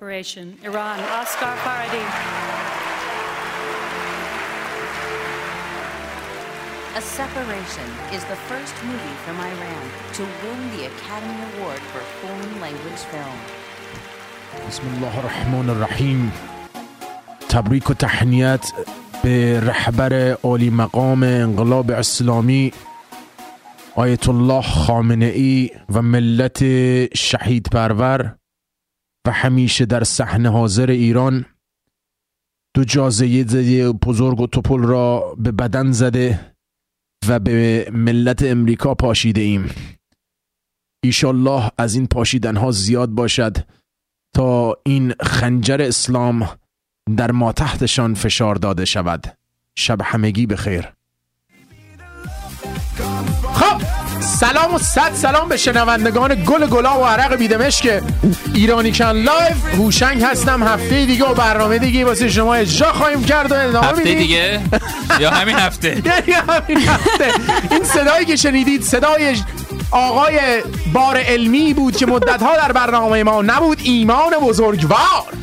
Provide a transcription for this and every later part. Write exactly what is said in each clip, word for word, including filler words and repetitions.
Separation, Iran, Oscar Farhadi. A Separation is the first movie from Iran to win the Academy Award for Foreign Language Film. بسم الله الرحمن الرحیم. تبریک و تهنیت به رهبر عالی مقام انقلاب اسلامی آیت الله خامنه ای و ملت شهید پرور و همیشه در صحنه حاضر ایران. دو جازه بزرگ و توپل را به بدن زده و به ملت امریکا پاشیده ایم. ایشالله از این پاشیدن ها زیاد باشد تا این خنجر اسلام در ما تحتشان فشار داده شود. شب همگی بخیر. خب سلام و صد سلام به شنوندگان گل گلاب و عرق بیدمشک ایرانی کن لایف. هوشنگ هستم. هفته دیگه و برنامه دیگه واسه شما اجرا خواهیم کرد و ادامه هفته میدیم. دیگه یا همین هفته یا همین هفته. این صدایی که شنیدید صدای آقای بار علمی بود که مدت‌ها در برنامه ما نبود. ایمان بزرگوار.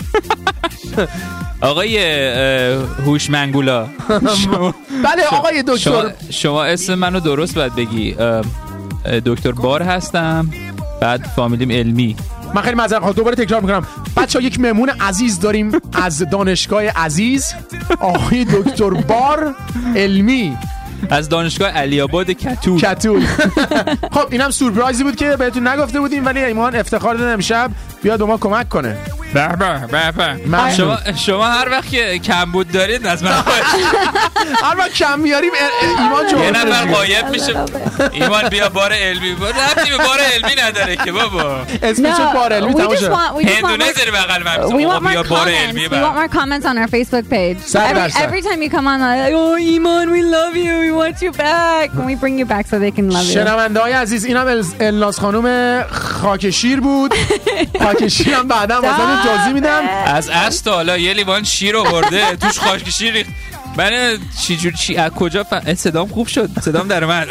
آقای هوشمنگولا. بله آقای دکتر. شما, شما اسم منو درست باید بگی. دکتر بار هستم، بعد فامیلیم علمی. من خیلی معذرت خواهم، دوباره تکرار میکنم. بچه‌ها یک مهمون عزیز داریم از دانشگاه عزیز، آقای دکتر بار علمی از دانشگاه علی آباد کتول. کتول. خب اینم سورپرایزی بود که بهتون نگفته بودیم، ولی ایمان افتخار داد امشب بیاد به ما کمک کنه. به به به به. شما شما هر وقت که کم بود دارید از من خواهش. هر وقت کم میاریم ایمان جواب یه نفر غایب میشه. ایمان بیا بار علمی. ربطی به بار علمی نداره که بابا. اسمش بار علمی تموم شد. هندونه زیر بغل من. بیا بار علمی. We want more comments on our Facebook page. Every, every time you come on, like, oh Iman, we love you. We want you back. Can we bring you back so they can love you? شنونده‌های عزیز، اینم الناز خانم خاکشیر بود. خاکشیر هم بعداً واسه اجازه میدم. از اصل تا حالا یه لیوان شیر آورده توش خاکشیر ریخت. من چی جور چی از کجا ف... صدام خوب شد. صدام در من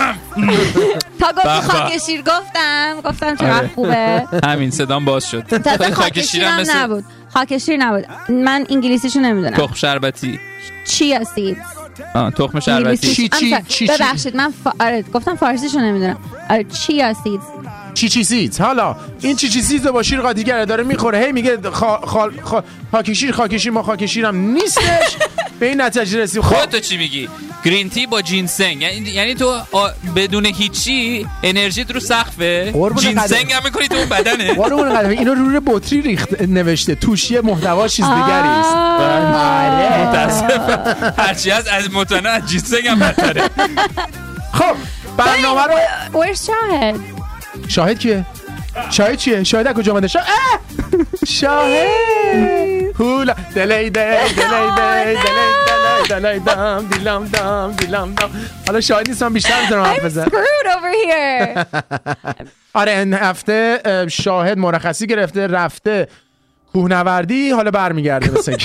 تا گفت خاکشیر گفتم گفتم چقدر خوبه. همین صدام باز شد. خاکشیر هم مثل... نبود. خاکشیر نبود. من انگلیسیشو نمیدونم. تخم شربتی. چیا سیدز. آه تخم شربتی. چی چی چی. ببخشید من ف... آره گفتم فارسیشو نمیدونم. آره چیا سیدز. چی چی سیدز. حالا این چی چی سیدز با شیر قادیگره داره میخوره، هی میگه خا... خا... خا... خاکشیر خاکشیر ما خاکشیرم نیستش. به این نتیجه رسید. خودت تو چی میگی؟ گرین تی با جینسنگ، یعنی یعنی تو آ... بدون هیچی انرژیت رو سقفه، جینسنگ هم میکنی تو اون بدنه. قربون قدم اینو روی بطری ریخت نوشته، توش یه محتوا چیز دیگری است. آره متاسفم. هرچی از از متنا از جینسنگ هم بدتره. خب برنامه رو Where's شاهد؟ شاهد کیه؟ شاهد چیه؟ شاهد از کجا اومده؟ شاهد شاهد هولا دلی دی دلی دی دلی دلی دام دیلام دام دیلام دام. حالا شاهد نیستم، بیشتر میتونم حرف بزنم. I'm screwed over here. آره این هفته شاهد مرخصی گرفته رفته کوهنوردی، حالا برمیگرده مثلا.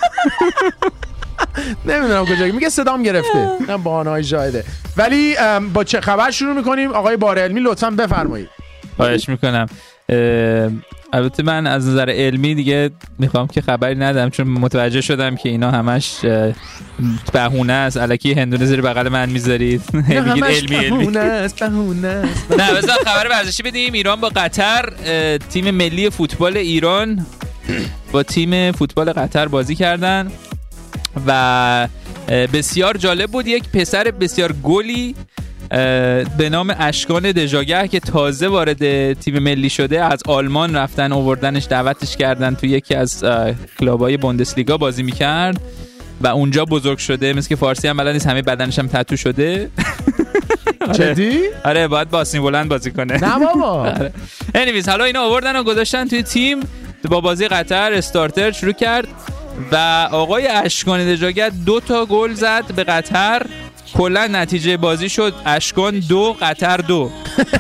نمیدونم کجا میگه صدام گرفته. نه بهانه‌های شاهده. ولی با چه خبر شروع میکنیم؟ آقای بار علمی لطفاً بفرمایید. خواهش میکنم. البته من از نظر علمی دیگه میخوام که خبری ندم، چون متوجه شدم که اینا همش بهونه است. الکی هندونه زیر بغل من میذارید میگید علمی علمی. بهونه است بهونه است. نه بذار خبر ورزشی بدیم. ایران با قطر، تیم ملی فوتبال ایران با تیم فوتبال قطر بازی کردن و بسیار جالب بود. یک پسر بسیار گلی به نام اشکان دژاگه که تازه وارد تیم ملی شده از آلمان رفتن آوردنش، دعوتش کردن تو یکی از کلاب‌های بوندسلیگا بازی میکرد و اونجا بزرگ شده. مثل که فارسی هم بلد نیست، همه بدنش هم تتو شده. جدی؟ آره باید باسنی بلند بازی کنه. نه بابا. انیویز حالا اینا آوردن و گذاشتن توی تیم. با بازی قطر استارتر شروع کرد و آقای اشکان دژاگه دو تا گل زد به قطر. کلا نتیجه بازی شد اشکان دو قطر دو.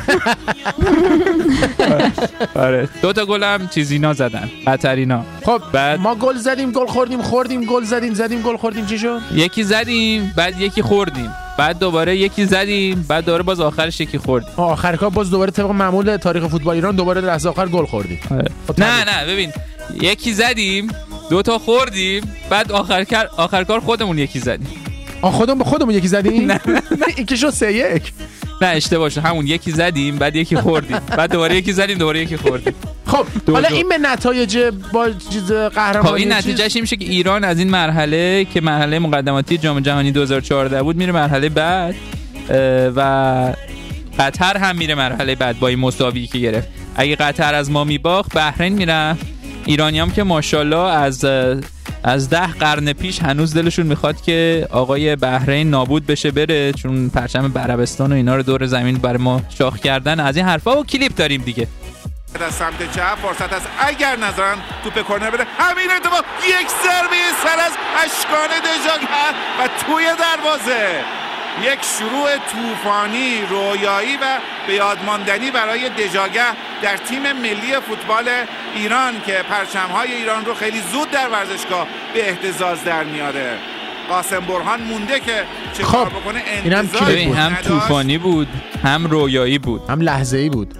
آره دو تا گل هم چیزینا زدن قطرینا. خب بعد ما گل زدیم گل خوردیم خوردیم گل زدیم زدیم گل خوردیم. چی شد؟ یکی زدیم بعد یکی خوردیم بعد دوباره یکی زدیم بعد دوباره باز آخرش یکی خوردیم. آخر کار باز دوباره طبق معمول تاریخ فوتبال ایران دوباره لحظه آخر گل خوردیم. آره. نه نه ببین یکی زدیم، دو تا خوردیم، بعد آخر کار آخر کار خودمون یکی زدیم. آ خودمون به خودمون یکی زدیم؟ نه این که شد سه یک. نه اشتباه شد، همون یکی زدیم بعد یکی خوردیم، بعد دوباره یکی زدیم دوباره یکی خوردیم. خب حالا این به نتایج با چیز قهرمانی خب این نتیجهش این میشه که ایران از این مرحله که مرحله مقدماتی جام جهانی دو هزار و چهارده بود میره مرحله بعد و قطر هم میره مرحله بعد با این مساوی که گرفت. اگه قطر از ما میباخت بحرین میرفت. ایرانیام که ماشاءالله از از ده قرن پیش هنوز دلشون میخواد که آقای بحرین نابود بشه بره، چون پرچم عربستان و اینا رو دور زمین برای ما شاخ کردن. از این حرفا و کلیپ داریم دیگه. از سمت چپ فرصت است اگر نظرن توپ کرنر بده، همین اتفاق یک ضربه سر از اشکان دژاگه و توی دروازه. یک شروع طوفانی رویایی و به یاد ماندنی برای دژاگه در تیم ملی فوتبال ایران که پرچم‌های ایران رو خیلی زود در ورزشگاه به اهتزاز در میاره. قاسم برهان مونده که چه کار خب. بکنه. انتظار هم, هم طوفانی بود هم رویایی بود هم لحظه‌ای بود.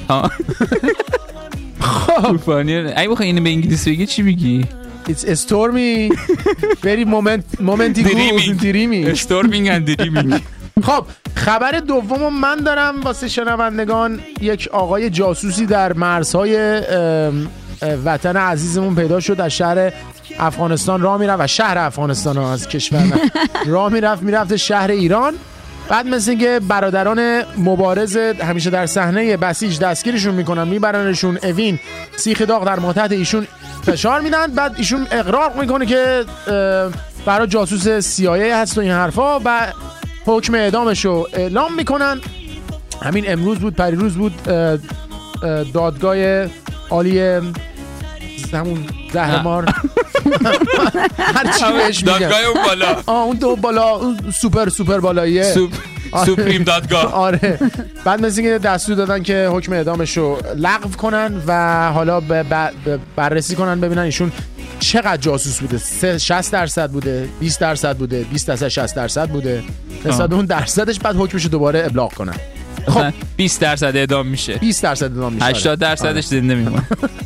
خب طوفانی. اگه بخوای اینو به انگلیسی بگی چی میگی؟ It's a stormy very moment momenty good dreaming storming and dreaming. خب خبر دومو من دارم واسه شنوندگان. یک آقای جاسوسی در مرزهای وطن عزیزمون پیدا شد، از شهر افغانستان راه میرفت و شهر افغانستان ها از کشور راه میرفت میرفت شهر ایران. بعد مثل اینکه برادران مبارز همیشه در صحنه بسیج دستگیرشون میکنن، میبرنشون اوین، سیخ داغ در ماتحت ایشون فشار میدن. بعد ایشون اقرار میکنه که برای جاسوس سی آی ای هست و این حرفا و حکم اعدامش رو اعلام میکنن. همین امروز بود پریروز بود دادگاه عالی همون زهرمار هر چی بهش میگن، دادگاه اون بالا، آه اون دو بالا، اون سوپر سوپر بالاییه، سوپ سوپریم دادگاه. آره بعد مثل اینکه دستور دادن که حکم اعدامش رو لغو کنن و حالا بررسی کنن ببینن ایشون چقدر جاسوس بوده. شصت درصد بوده، بیست درصد بوده، بیست درصد شصت درصد بوده، نسبت به اون درصدش بعد حکمش رو دوباره ابلاغ کنن. خب بیست درصد اعدام میشه، بیست درصد اعدام میشه، هشتاد درصدش زنده میمونه.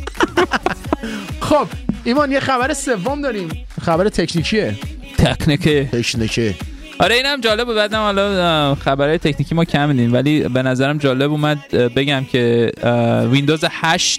خب ایمان یه خبر سوم داریم، خبر تکنیکیه. تکنیکه تکنیکه آره اینم جالب بود. بعدم حالا خبرهای تکنیکی ما کم میدیم ولی به نظرم جالب اومد بگم که ویندوز هشت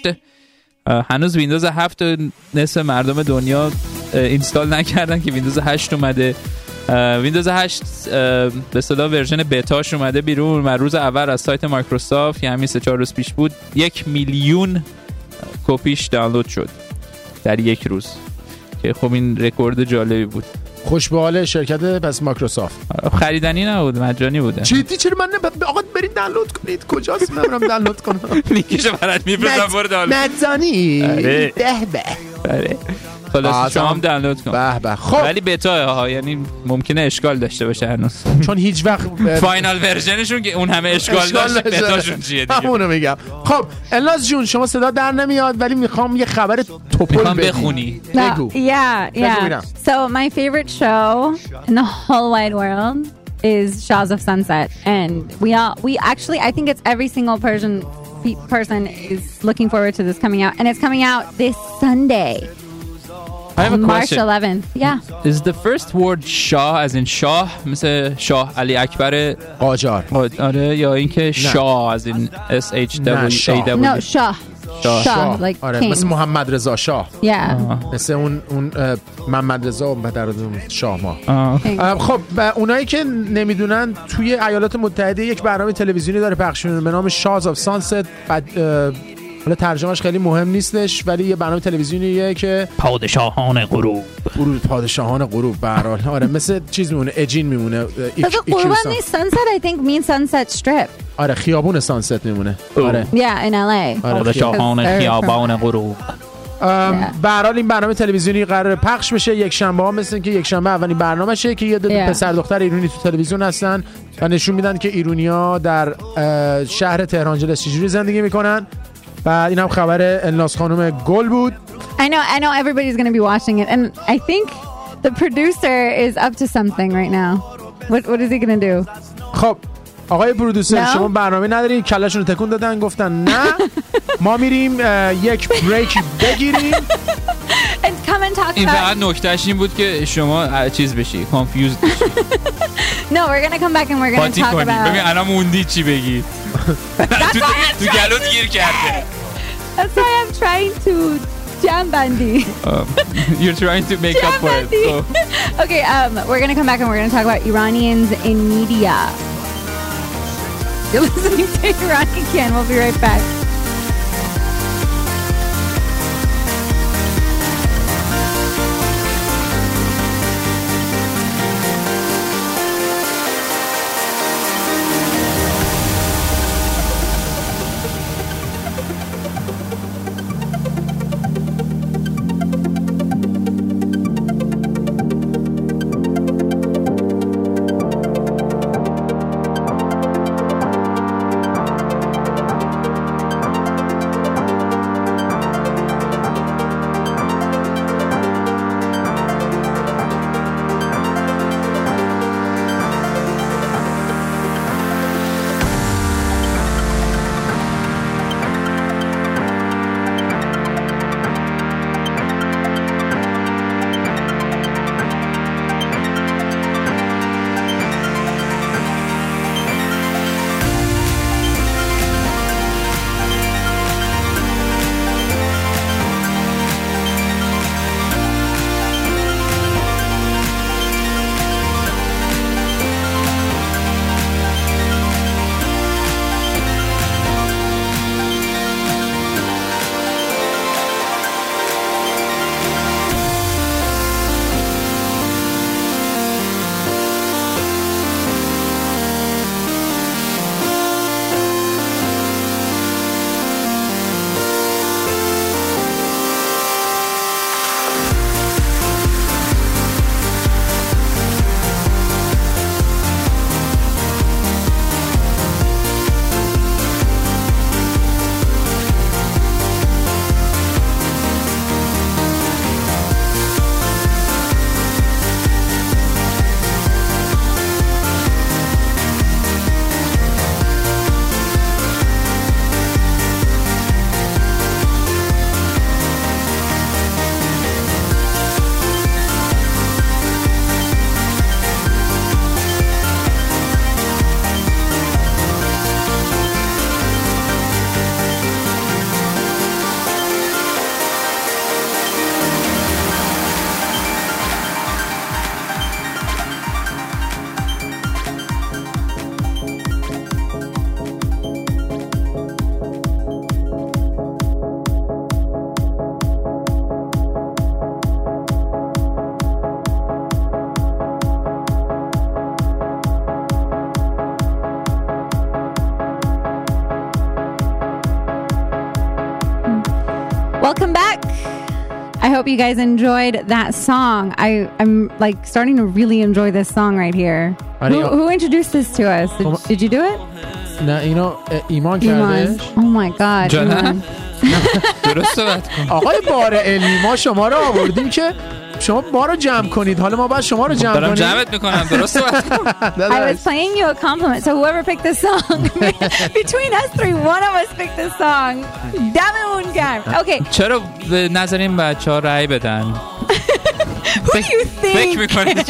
هنوز ویندوز هفت نصف مردم دنیا اینستال نکردن که ویندوز هشت اومده. ویندوز هشت به اصطلاح ورژن بتاش اومده بیرون و روز اول از سایت مایکروسافت که همین سه چهار روز پیش بود یک میلیون کپیش دانلود شد در یک روز که خب این رکورد جالبی بود. خوش به حال شرکت پس مایکروسافت. خریدنی نبود، مجانی بوده. چیتی چرا من نه آقا برید دانلود کنید. کجاست من برم دانلود کنم؟ لینکش برات میفرستم برو دانلود. مجانی. آره. به به. آره. خلاص شما هم دانلود کن. به به. خب ولی بتا ها یعنی ممکنه اشکال داشته باشه هنوز. چون هیچ وقت فاینال ورژنشون که اون همه اشکال داشت، بتاشون چیه دیگه. همونو میگم. خب الناز جون شما صدا در نمیاد ولی میخوام یه خبر توپل بخونی. بگو. Yeah, yeah. So my favorite show in the whole wide world is Shaws of Sunset, and we all we actually I think it's every single Persian person is looking forward to this coming out, and it's coming out this Sunday. I have a March question. eleventh. Yeah. Is the first word Shah as in شاه مثل شاه علی اکبر قاجار؟ آره یا اینکه شاه از این S H W A W؟ No, Shah. شاه. Shah, like آره king. مثل محمد رضا شاه. Yeah. مثل اون اون محمد رضا و در شاه ما. King. خب اونایی که نمیدونن توی ایالات متحده یک برنامه تلویزیونی داره پخش میشه به نام شاز آف سانست. بعد حالا ترجمهش خیلی مهم نیستش ولی یه برنامه تلویزیونیه که پادشاهان غروب غروب پادشاهان غروب به هر حال آره مثل چیز میمونه اجین میمونه. But the Qurbani sunset I think means Sunset Strip. آره خیابون سانست میمونه. آره Yeah, in L A. پادشاهان خیابان غروب. به هر حال این برنامه تلویزیونی قرار پخش بشه یک شنبه ها، مثل که یک شنبه اولین برنامه‌شه که یه دو yeah. پسر دختر ایرانی تو تلویزیون هستن و نشون میدن که ایرانی‌ها در شهر تهران جلس چجوری زندگی میکنن. بعد این هم خبر الناز خانم گل بود. I know, I know everybody's going to be watching it, and I think the producer is up to something right now. What, what is he going to do? خب آقای پرودوسر No. شما برنامه نداری کلشون رو تکون دادن گفتن نه ما میریم اه، یک بریک بگیریم And come and talk این فقط about. نکتهش این بود که شما چیز بشی کانفیوز بشی No, we're gonna come back and we're gonna قاطی talk کنی ببین about. الان موندی چی بگی تو تو گلوت گیر کرده That's why I'm trying to jam bandy. Um, you're trying to make up for it Bandy. so. Okay, um, we're gonna come back and we're gonna talk about Iranians in media. You're listening to Irani Can. We'll be right back. Welcome back. I hope you guys enjoyed that song. I, I'm like starting to really enjoy this song right here. Who, who introduced this to us? Did, did you do it? نه اینو ایمان Iman. کردش Oh my God. جانم Iman. درست صحبت کن آقای بار علمی ما شما رو آوردیم که شما ما رو جمع کنید حالا ما باید شما رو جمع دارم کنیم جمعت میکنم درست صحبت کن I was playing you a compliment. So whoever picked this song, between us three, one of us picked this song. دممون گرم. Okay. چرا به نظر این بچه ها رأی بدن Who do you فکر think? میکنید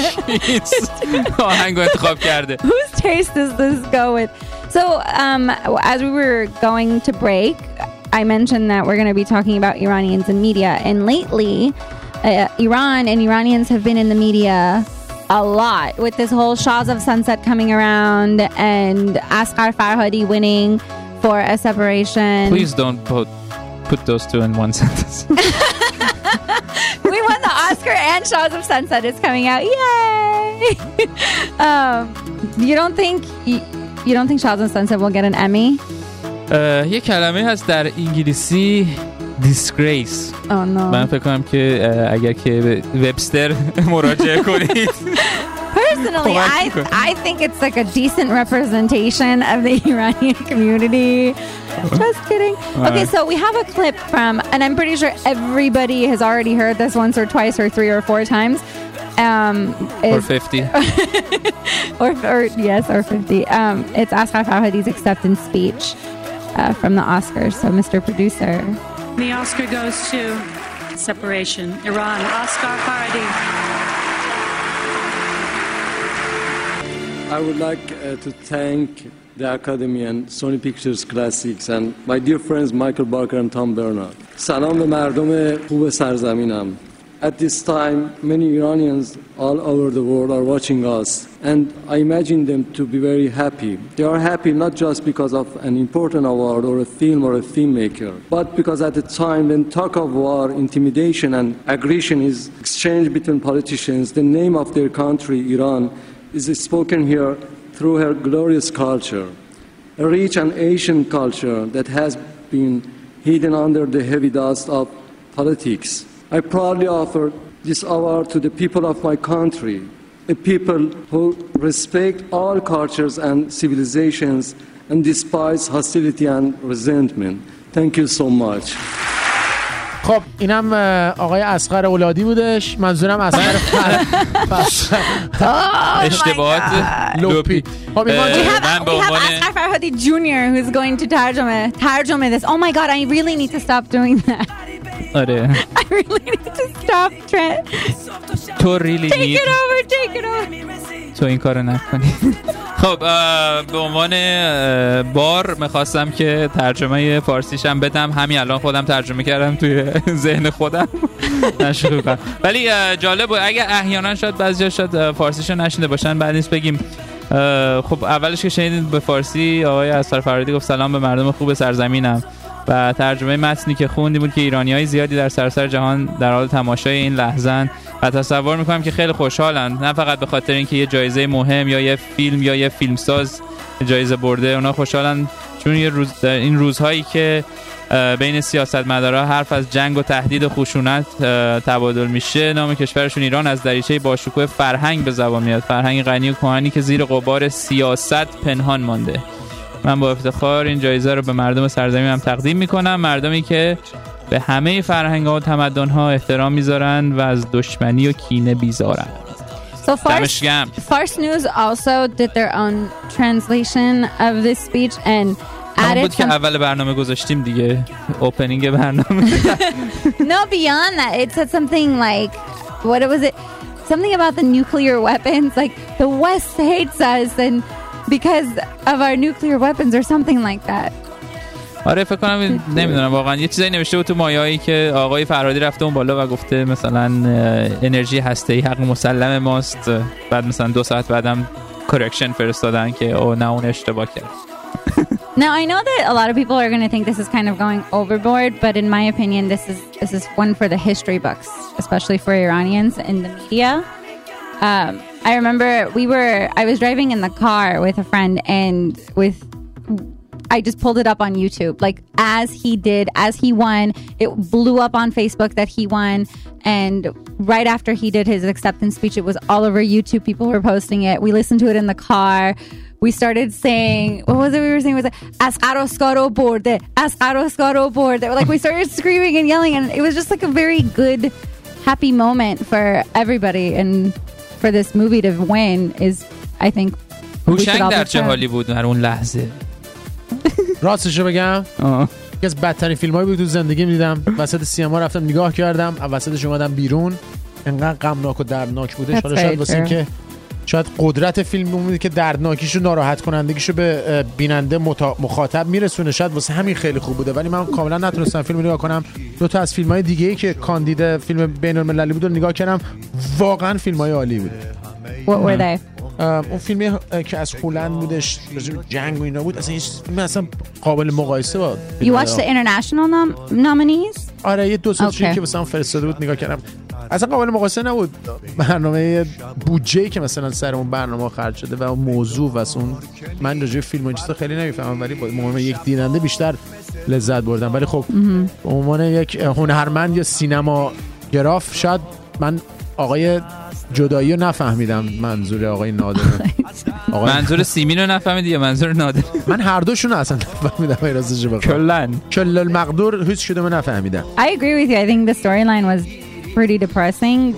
آهنگو انتخاب کرده Whose taste does this go with? So, um, as we were going to break, I mentioned that we're going to be talking about Iranians in media. And lately, uh, Iran and Iranians have been in the media a lot with this whole Shahs of Sunset coming around and Asghar Farhadi winning for a separation. Please don't put, put those two in one sentence We won the Oscar and Shahs of Sunset is coming out. Yay! um, you don't think... You, You don't think Shahs of Sunset will get an Emmy? یه کلمه هست در انگلیسی disgrace Oh no. من فکر کنم که اگر که به وبستر مراجعه کنید Personally, I I think it's like a decent representation of the Iranian community. Just kidding. Okay, so we have a clip from, and I'm pretty sure everybody has already heard this once or twice or three or four times, um, or is, fifty. or, or yes, or fifty. Um, it's Asghar Farhadi's acceptance speech uh, from the Oscars. So, Mister Producer. The Oscar goes to Separation, Iran, Asghar Farhadi. I would like uh, to thank the Academy and Sony Pictures Classics and my dear friends Michael Barker and Tom Bernard. Salam be mardom khub sarzaminam. At this time, many Iranians all over the world are watching us, and I imagine them to be very happy. They are happy not just because of an important award or a film or a filmmaker, but because at the time when talk of war, intimidation and aggression is exchanged between politicians, the name of their country, Iran, is spoken here through her glorious culture, a rich and ancient culture that has been hidden under the heavy dust of politics. I proudly offer this award to the people of my country, a people who respect all cultures and civilizations and despise hostility and resentment. Thank you so much. خب اینم آقای اصغر اولادی بودش. منظورم اصغر اشتباهات لوپی. خب این We have, we have Asghar Farhadi Junior who's going to ترجمه ترجمه this. Oh my God, I really need to stop doing that. آره. I really need to stop Trent. تو really Take need it over, take it over. تو این کارو نکنی. خب به عنوان بار میخواستم که ترجمه فارسیشم بدم. همین الان خودم ترجمه کردم توی ذهن خودم. نشروع کنم. ولی جالب بود اگه احیانا شاید بعضیا شاید فارسیشو نشنیده باشن بعد نیست بگیم. خب اولش که شنیدید به فارسی آقای اصغر فرهادی گفت سلام به مردم خوب سرزمینم و ترجمه متنی که خوندی بود که ایرانیای زیادی در سراسر جهان در حال تماشای این لحظه‌اند و تصور میکنم که خیلی خوشحالن، نه فقط به خاطر اینکه یه جایزه مهم یا یه فیلم یا یه فیلمساز جایزه برده، اونا خوشحالن چون یه روز در این روزهایی که بین سیاستمدارا حرف از جنگ و تهدید و خشونت تبادل میشه، نام کشورشون ایران از دریچه باشکوه فرهنگ به زبان میاد، فرهنگ غنی و کهنی که زیر غبار سیاست پنهان مانده. من با افتخار این جایزه رو به مردم سرزمینم تقدیم میکنم، مردمی که به همه فرهنگ‌ها و تمدن‌ها احترام میذارن و از دشمنی و کینه بیزارن. So Fars, Fars News also did their own translation of this speech and added بود که اول برنامه گذاشتیم دیگه، اوپنینگ برنامه. No, beyond that, it said something like, what was it? Something about the nuclear weapons, like the West hates us and because of our nuclear weapons or something like that. آره فکر کنم نمیدونم واقعا یه چیزایی نوشته بود تو مایه‌ای که آقای فرهادی رفته اون بالا و گفته مثلا انرژی هسته‌ای حق مسلم ماست، بعد مثلا دو ساعت بعدم correction فرستادن که او نه اون اشتباه کرد. Now I know that a lot of people are going to think this is kind of going overboard, but in my opinion this is this is one for the history books, especially for Iranians in the media. Um, I remember we were I was driving in the car with a friend and with I just pulled it up on YouTube. Like as he did, as he won, it blew up on Facebook that he won. And right after he did his acceptance speech, it was all over YouTube. People were posting it. We listened to it in the car. We started saying, what was it we were saying? It was like, Asghar Oscaro borde, Asghar Oscaro borde. Like we started screaming and yelling, and it was just like a very good, happy moment for everybody. And for this movie to win is, I think, هوشنگ در چه حالی بود در اون لحظه؟ راستشو بگم یکی از بدترین فیلمایی بود تو زندگی دیدم. وسط سینما رفتم نگاه کردم، وسطش اومدم بیرون، انقدر غمناک و دردناک بودش. حالا شاید واسه این که شاید قدرت فیلم بود که دردناکیشو، ناراحت کنندگیشو به بیننده مخاطب میرسونه، شاید واسه همین خیلی خوب بوده. ولی من کاملا نتونستم فیلم نگاه کنم. دو تا از فیلم‌های دیگه‌ای که کاندید فیلم بین‌المللی بود رو نگاه کردم، واقعا فیلم‌های عالی بود. What were they? اون فیلمی که از هلند بودش، جنگ و اینا بود، اصلا هیچ اصلا قابل مقایسه بود. You watched the international nom- nominees? آره یه دو سه تا که مثلا فرستاده بود نگاه کردم، اصلا قابل مقایسه نبود. برنامه بودجه‌ای که مثلا سر اون برنامه خرج شده و اون موضوع و اون، من راجع به فیلم و این چیزا خیلی نمیفهمم، ولی با عنوان یک دیننده بیشتر لذت بردم. ولی خب به عنوان یک هنرمند یا سینما گراف شاید من آقای جدایی رو نفهمیدم منظور آقای نادر. آقای منظور سیمین رو نفهمیدی یا منظور نادر؟ من هر دوشون رو اصلا نفهمیدم. راستش بخوام کلاً کل المقدور هیچ کدوم نفهمیدم. I agree with you. I think the storyline was pretty depressing, but the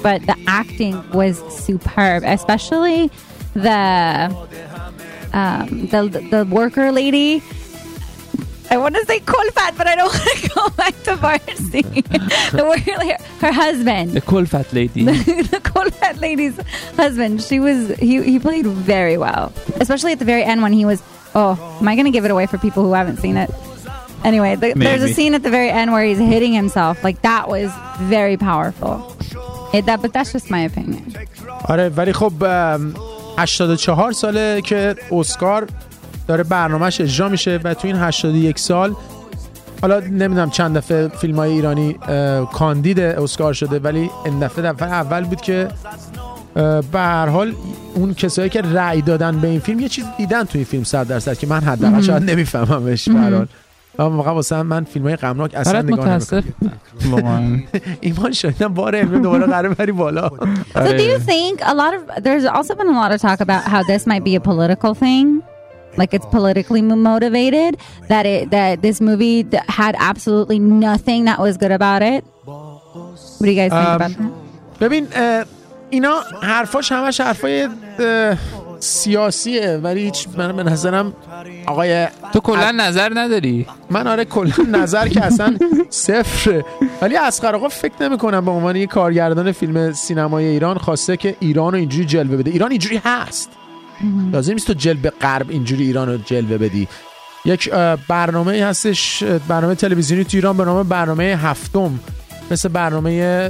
acting was superb, especially the um, the the worker lady. I want to say Kolfat, but I don't want to go back to Farsi. The worker, her husband, the Kolfat lady, the Kolfat lady's husband. She was he he played very well, especially at the very end when he was. Oh, am I going to give it away for people who haven't seen it? Anyway, the, there's a scene at the very end where he's hitting himself. Like that was very powerful. It, that, but that's just my opinion. آره ولی خب هشتاد و چهار ساله که اسکار داره برنامه‌اش اجرا میشه و تو این هشتاد و یک سال حالا نمیدونم چند دفعه فیلم‌های ایرانی کاندید اسکار شده ولی این دفعه دفعه اول بود که به هر حال اون کسایی که رأی دادن به این فیلم یه چیز دیدن توی این فیلم صد درصد که من حداقل شاید نمیفهممش به هر حال. واقعا واسه من فیلم‌های غمناک اصلا نگاه نمی‌کنم. ایمان شدم بار امروز دوباره قراره بری بالا. So do you think a lot of there's also been a lot of talk about how this might be a political thing? Like it's politically motivated, that it that this movie had absolutely nothing that was good about it. What do you guys think um, about that? ببین اینا حرفاش همش حرفای سیاسیه ولی هیچ من به نظرم آقای تو کلا نظر نداری؟ من آره کلا نظر که اصلا صفر ولی اصغر آقا فکر نمی کنم به عنوان یک کارگردان فیلم سینمای ایران خواسته که ایران رو اینجوری جلوه بده. ایران اینجوری هست. لازم نیست تو جلوه غرب اینجوری ایران رو جلوه بدی. یک برنامه هستش برنامه تلویزیونی تو ایران به نام برنامه هفتم مثل برنامه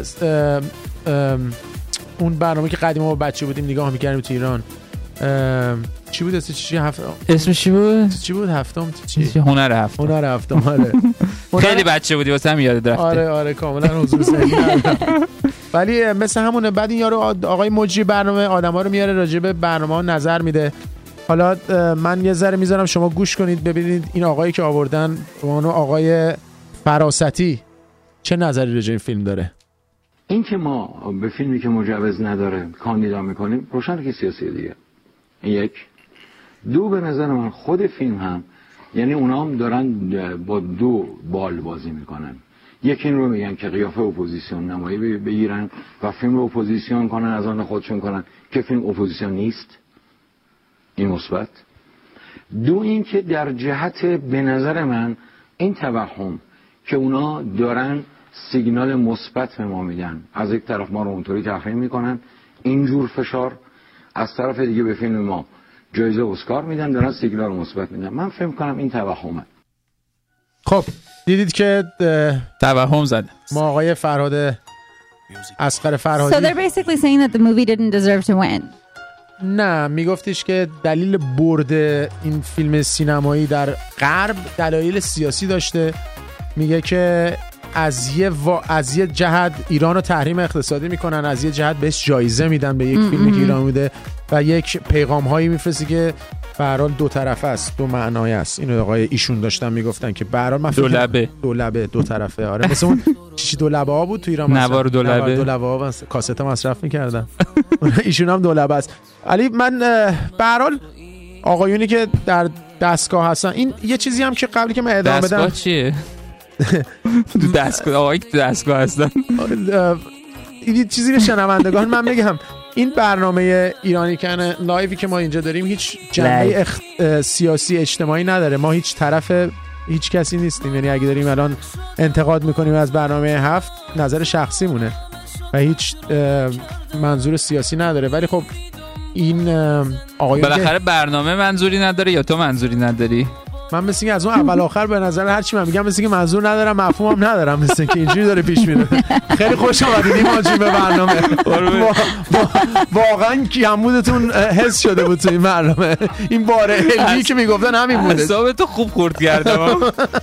اون برنامه که قدیم ما بچه بودیم نگاه می‌کردیم تو ایران چی بود اسمش چی هفت اسمش چی بود چی بود هفتم چی هنر هفتم هنر هفتم آره خیلی بچه بودی واسه هم یاد رفته آره آره کاملا حضور ذهنی ولی مثل همونه. بعد این یارو آقای مجری برنامه آدما رو میاره راجع به برنامه‌ها نظر میده. حالا من یه ذره میذارم شما گوش کنید ببینید این آقایی که آوردن اونو آقای فراستی چه نظری راجع این فیلم داره. این که ما به فیلمی که مجوز نداره کاندیدا میکنیم روشن که سیاسی دیگه. یک دو به نظر من خود فیلم هم یعنی اونا هم دارن با دو بال بازی میکنن. یکی این رو میگن که قیافه اپوزیسیون نمایی بگیرن و فیلم رو اپوزیسیون کنن از آن خودشون کنن که فیلم اپوزیسیون نیست. این مثبت. دو این که در جهت به نظر من این توهم که اونا دارن سیگنال مثبت به ما میدن از یک طرف ما رو اونطوری تفهیم میکنن اینجور فشار از طرف دیگه به فیلم ما جایزه اسکار میدن دارن سیگنال مثبت میدن. من فکر کنم این توهمه. خب دیدید که توهم زد ما آقای فرهاد اصغر فرهادی So they're basically saying that the movie didn't deserve to win. نه میگفتش که دلیل برد این فیلم سینمایی در غرب دلایل سیاسی داشته. میگه که از یه و... از یه جهت ایران رو تحریم اقتصادی میکنن از یه جهت بهش جایزه میدن به یک فیلمی که ایران بوده و یک پیغام هایی میفرسته که به هر حال دو طرفه است دو معنای است. اینو آقای ایشون داشتن میگفتن که به هر حال دو لبه دو لبه دو طرفه آره مثل اون چی دو لبه ها بود تو ایران نوار دو لبه دو لبه ها کاسته مصرف میکردن ایشون هم دو لبه است. علی من به هر حال آقایونی که در دستگاه هستن این یه چیزی هم که قبلی که من ادامه بدم دستگاه چیه تو دستگاه آقایی که تو دستگاه هستن این چیزی به شنوندگان من بگم این برنامه ایرانی کن لایوی که ما اینجا داریم هیچ جنبه اخ... سیاسی اجتماعی نداره. ما هیچ طرف هیچ کسی نیستیم. یعنی اگه داریم الان انتقاد میکنیم از برنامه هفت نظر شخصی مونه و هیچ منظور سیاسی نداره. ولی خب این آقایون بالاخره برنامه منظوری نداره یا تو منظوری نداری؟ من مثل که از اون اول آخر به نظر هر چی من میگم مثل که منظور ندارم مفهومم ندارم مثل که اینجوری داره پیش میره. خیلی خوش اومدید ماجی به برنامه. واقعا کیمودتون حس شده بود تو این برنامه. این باره علمی که میگفتن همین بوده. حسابتو خوب خورد کردم.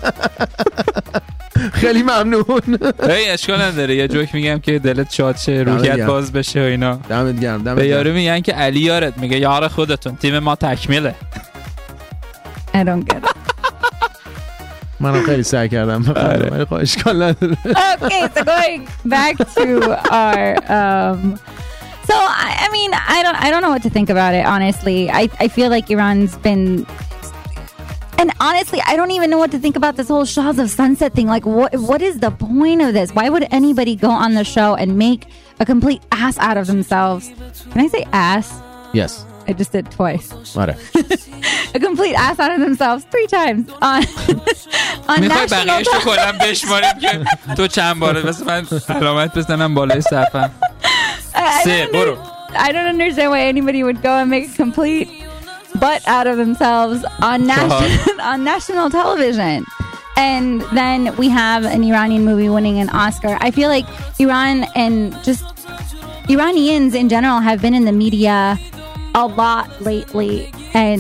خیلی ممنون. هی اشکال نداره یه جوک میگم که دلت شاد شه روحیت باز بشه و اینا. دمت گرم دمت گرم. به یارو میگن که علی یارت میگه یار خودتون تیم ما تکمیله. I don't get it. منم خیلی سعی کردم ولی خب اشکال نداره. Okay, so going back to our um so I, I mean I don't I don't know what to think about it honestly. I I feel like Iran's been and honestly I don't even know what to think about this whole Shahs of Sunset thing. Like what what is the point of this? Why would anybody go on the show and make a complete ass out of themselves. Can I say ass? Yes. I just did twice. آره. A complete ass out of themselves three times on on میخوای national بقیه‌اش رو کلا بشماریم که تو چند باره بس من علامت بزنم بالای صفم. سه برو. I don't understand why anybody would go and make a complete butt out of themselves on national on national television. And then we have an Iranian movie winning an Oscar. I feel like Iran and just Iranians in general have been in the media a lot lately, and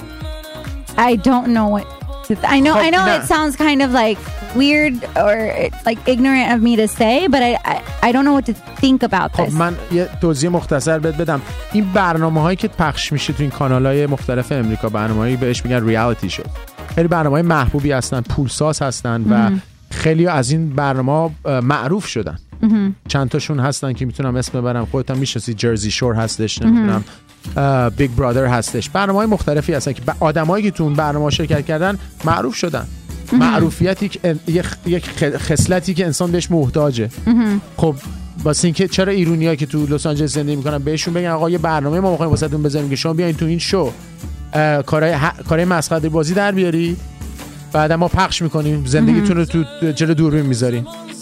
I don't know what to th- I know I know it sounds kind of like weird or like ignorant of me to say, but I I, I don't know what to think about this. من یه توضیح مختصر بهت بدم. این برنامه‌هایی که پخش میشه تو این کانال‌های مختلف امریکا، برنامه‌هایی بهش میگن ریالیتی شو. خیلی برنامه‌های محبوبی هستن، پولساز هستن و خیلی از این برنامه‌ها معروف شدن. چند تاشون هستن که میتونم اسم ببرم، خودت هم میشناسی، جرزی شور هستش، نمیدونم بیگ برادر هستش، برنامه‌های مختلفی هستن که آدمایی که تو اون برنامه‌ها شرکت کردن معروف شدن. معروفیتی که یک خصلتی که انسان بهش محتاجه. خب واسه اینکه چرا ایرانیایی که تو لس آنجلس زندگی میکنن بهشون بگن آقا یه برنامه ما می‌خوایم واسهتون بذاریم که شما بیاین تو این شو کارهای کارهای مسخره بازی در بیاری، بعد ما پخش میکنیم، زندگیتون رو تو جلو دوربین میذاریم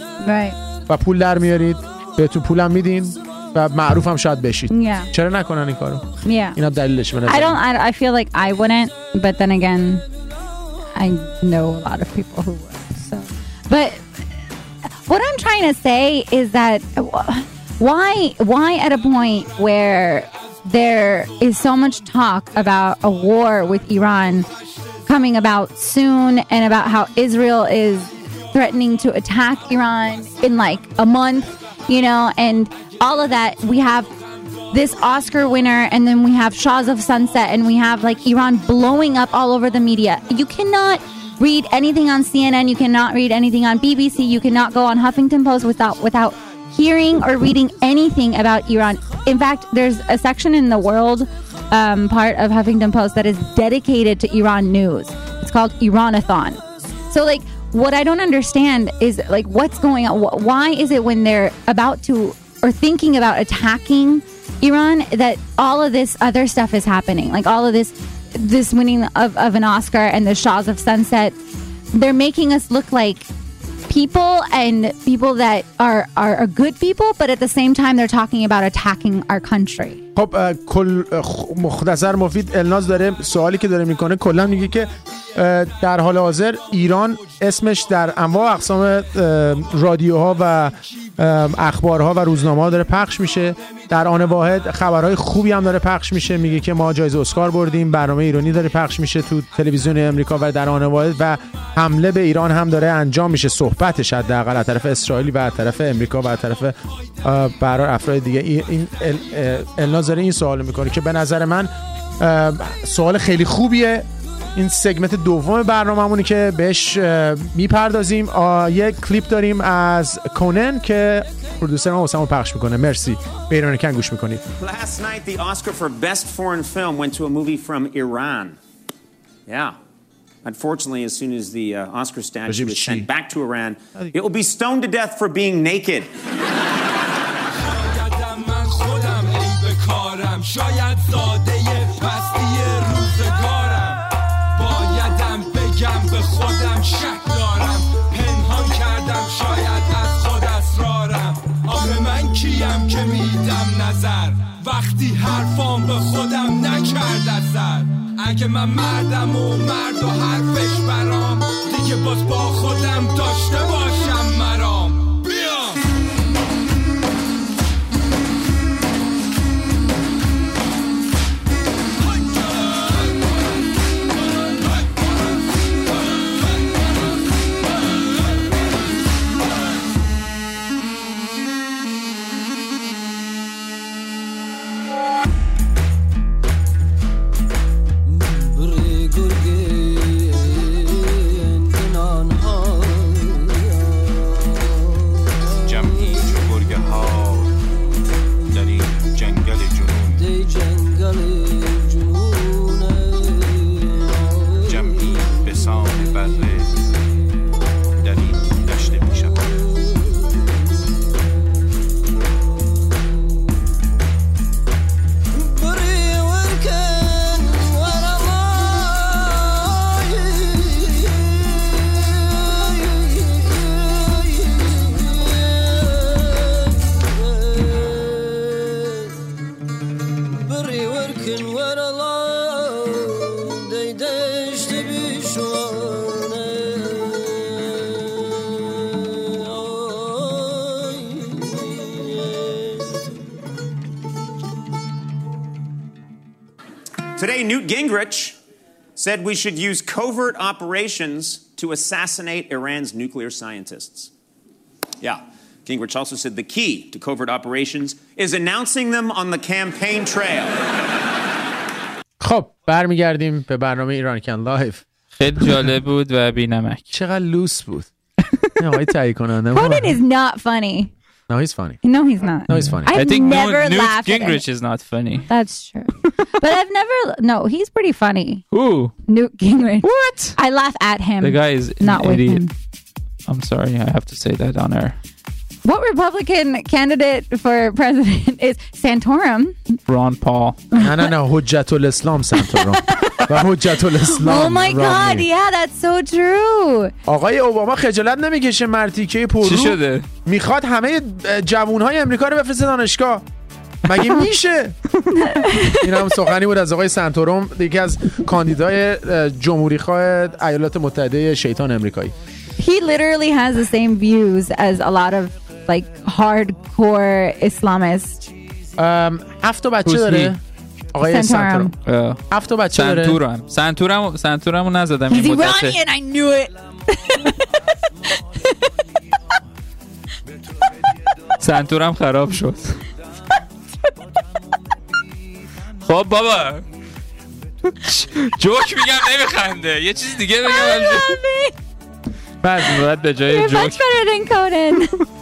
و پول در میارید، بهتون پولم میدین و معروف هم شاید بشید. Yeah. چرا نکنن این کارو؟ Yeah. اینا دلیلش به نظر. I don't I, I feel like I wouldn't, but then again I know a lot of people who would. So but what I'm trying to say is that why why at a point where there is so much talk about a war with Iran coming about soon and about how Israel is threatening to attack Iran in like a month, you know, and all of that, we have this Oscar winner, and then we have Shahs of Sunset, and we have like Iran blowing up all over the media. You cannot read anything on C N N, you cannot read anything on B B C, you cannot go on Huffington Post without without hearing or reading anything about Iran. In fact, there's a section in the world um, part of Huffington Post that is dedicated to Iran news. It's called Iranathon. So like, what I don't understand is like what's going on. Why is it when they're about to or thinking about attacking Iran that all of this other stuff is happening? Like all of this this winning of, of an Oscar and the Shahs of Sunset, they're making us look like people and people that are, are are good people, but at the same time they're talking about attacking our country. خب کل مختصر مفید الناز داره سوالی که داره میکنه کلا میگه که در حال حاضر ایران اسمش در انواع اقسام رادیوها و اخبارها و روزنامه‌ها داره پخش میشه. در آن واحد خبرهای خوبی هم داره پخش میشه، میگه که ما جایزه اسکار بردیم، برنامه ایرانی داره پخش میشه تو تلویزیون امریکا و در آن واحد و حمله به ایران هم داره انجام میشه، صحبتش حداقل از طرف اسرائیل و از طرف امریکا و از طرف برای افراد دیگه. این الناز داره این سوال میکنه که به نظر من سوال خیلی خوبیه. این سگمنت دوم برنامه‌مونه که بهش میپردازیم. یه کلیپ داریم از کونن که پرودوسر ما واسمون پخش میکنه. مرسی. به ایران کن گوش میکنید. Last night the Oscar for Best Foreign Film went to a movie from Iran. Yeah. Unfortunately, as soon as the uh, Oscar statue was sent back to Iran, it will be stoned to death for being naked. شاید زاده پستی روزگارم، بایدم بگم به خودم شک دارم، پنهان کردم شاید از خود اسرارم. آخه من کیم که میدم نظر وقتی حرفام به خودم نکرد اثر؟ اگه من مردم و مرد و حرفش برام، دیگه باز با خودم داشته باشم مرام. Walking when alone They dash to be sure Today, Newt Gingrich said we should use covert operations to assassinate Iran's nuclear scientists. Yeah, Gingrich also said the key to covert operations is announcing them on the campaign trail. خب برمیگردیم به برنامه ایران کن لایف. خیلی جالب بود و بی‌نمک. چقدر لوس بود. آقای تهیه کننده. Conan is not funny. No, he's funny. No, he's not. No, he's funny. I've I think never Newt, Newt laughed at Gingrich him. is not funny. That's true. But I've never... No, he's pretty funny. Who? Newt Gingrich. What? I laugh at him. The guy is not an with idiot. him. I'm sorry, I have to say that on air. What Republican candidate for president is Santorum? Ron Paul. نه نه نه حجت الاسلام سنتورم و حجت الاسلام. Oh my god, yeah, that's so true. آقای اوباما خجالت نمیکشه مرتیکه پررو چی شده؟ میخواد همه جوانهای امریکا رو بفرسته دانشگاه. مگه میشه؟ این هم سخنی بود از آقای سنتورم، یکی از کاندیدای جمهوری خواه ایالات متحده شیطان امریکایی. He literally has the same views as a lot of like hardcore Islamists. ام هفت بچه داره آقای سنتورم. هفت بچه داره. سنتورم سنتورم سنتورمو نزدم این مدت. He's Iranian, I knew it. سنتورم خراب شد. خب بابا جوک میگم نمیخنده، یه چیز دیگه بگم. بعد بعد به جای You're جوک. much better than Conan.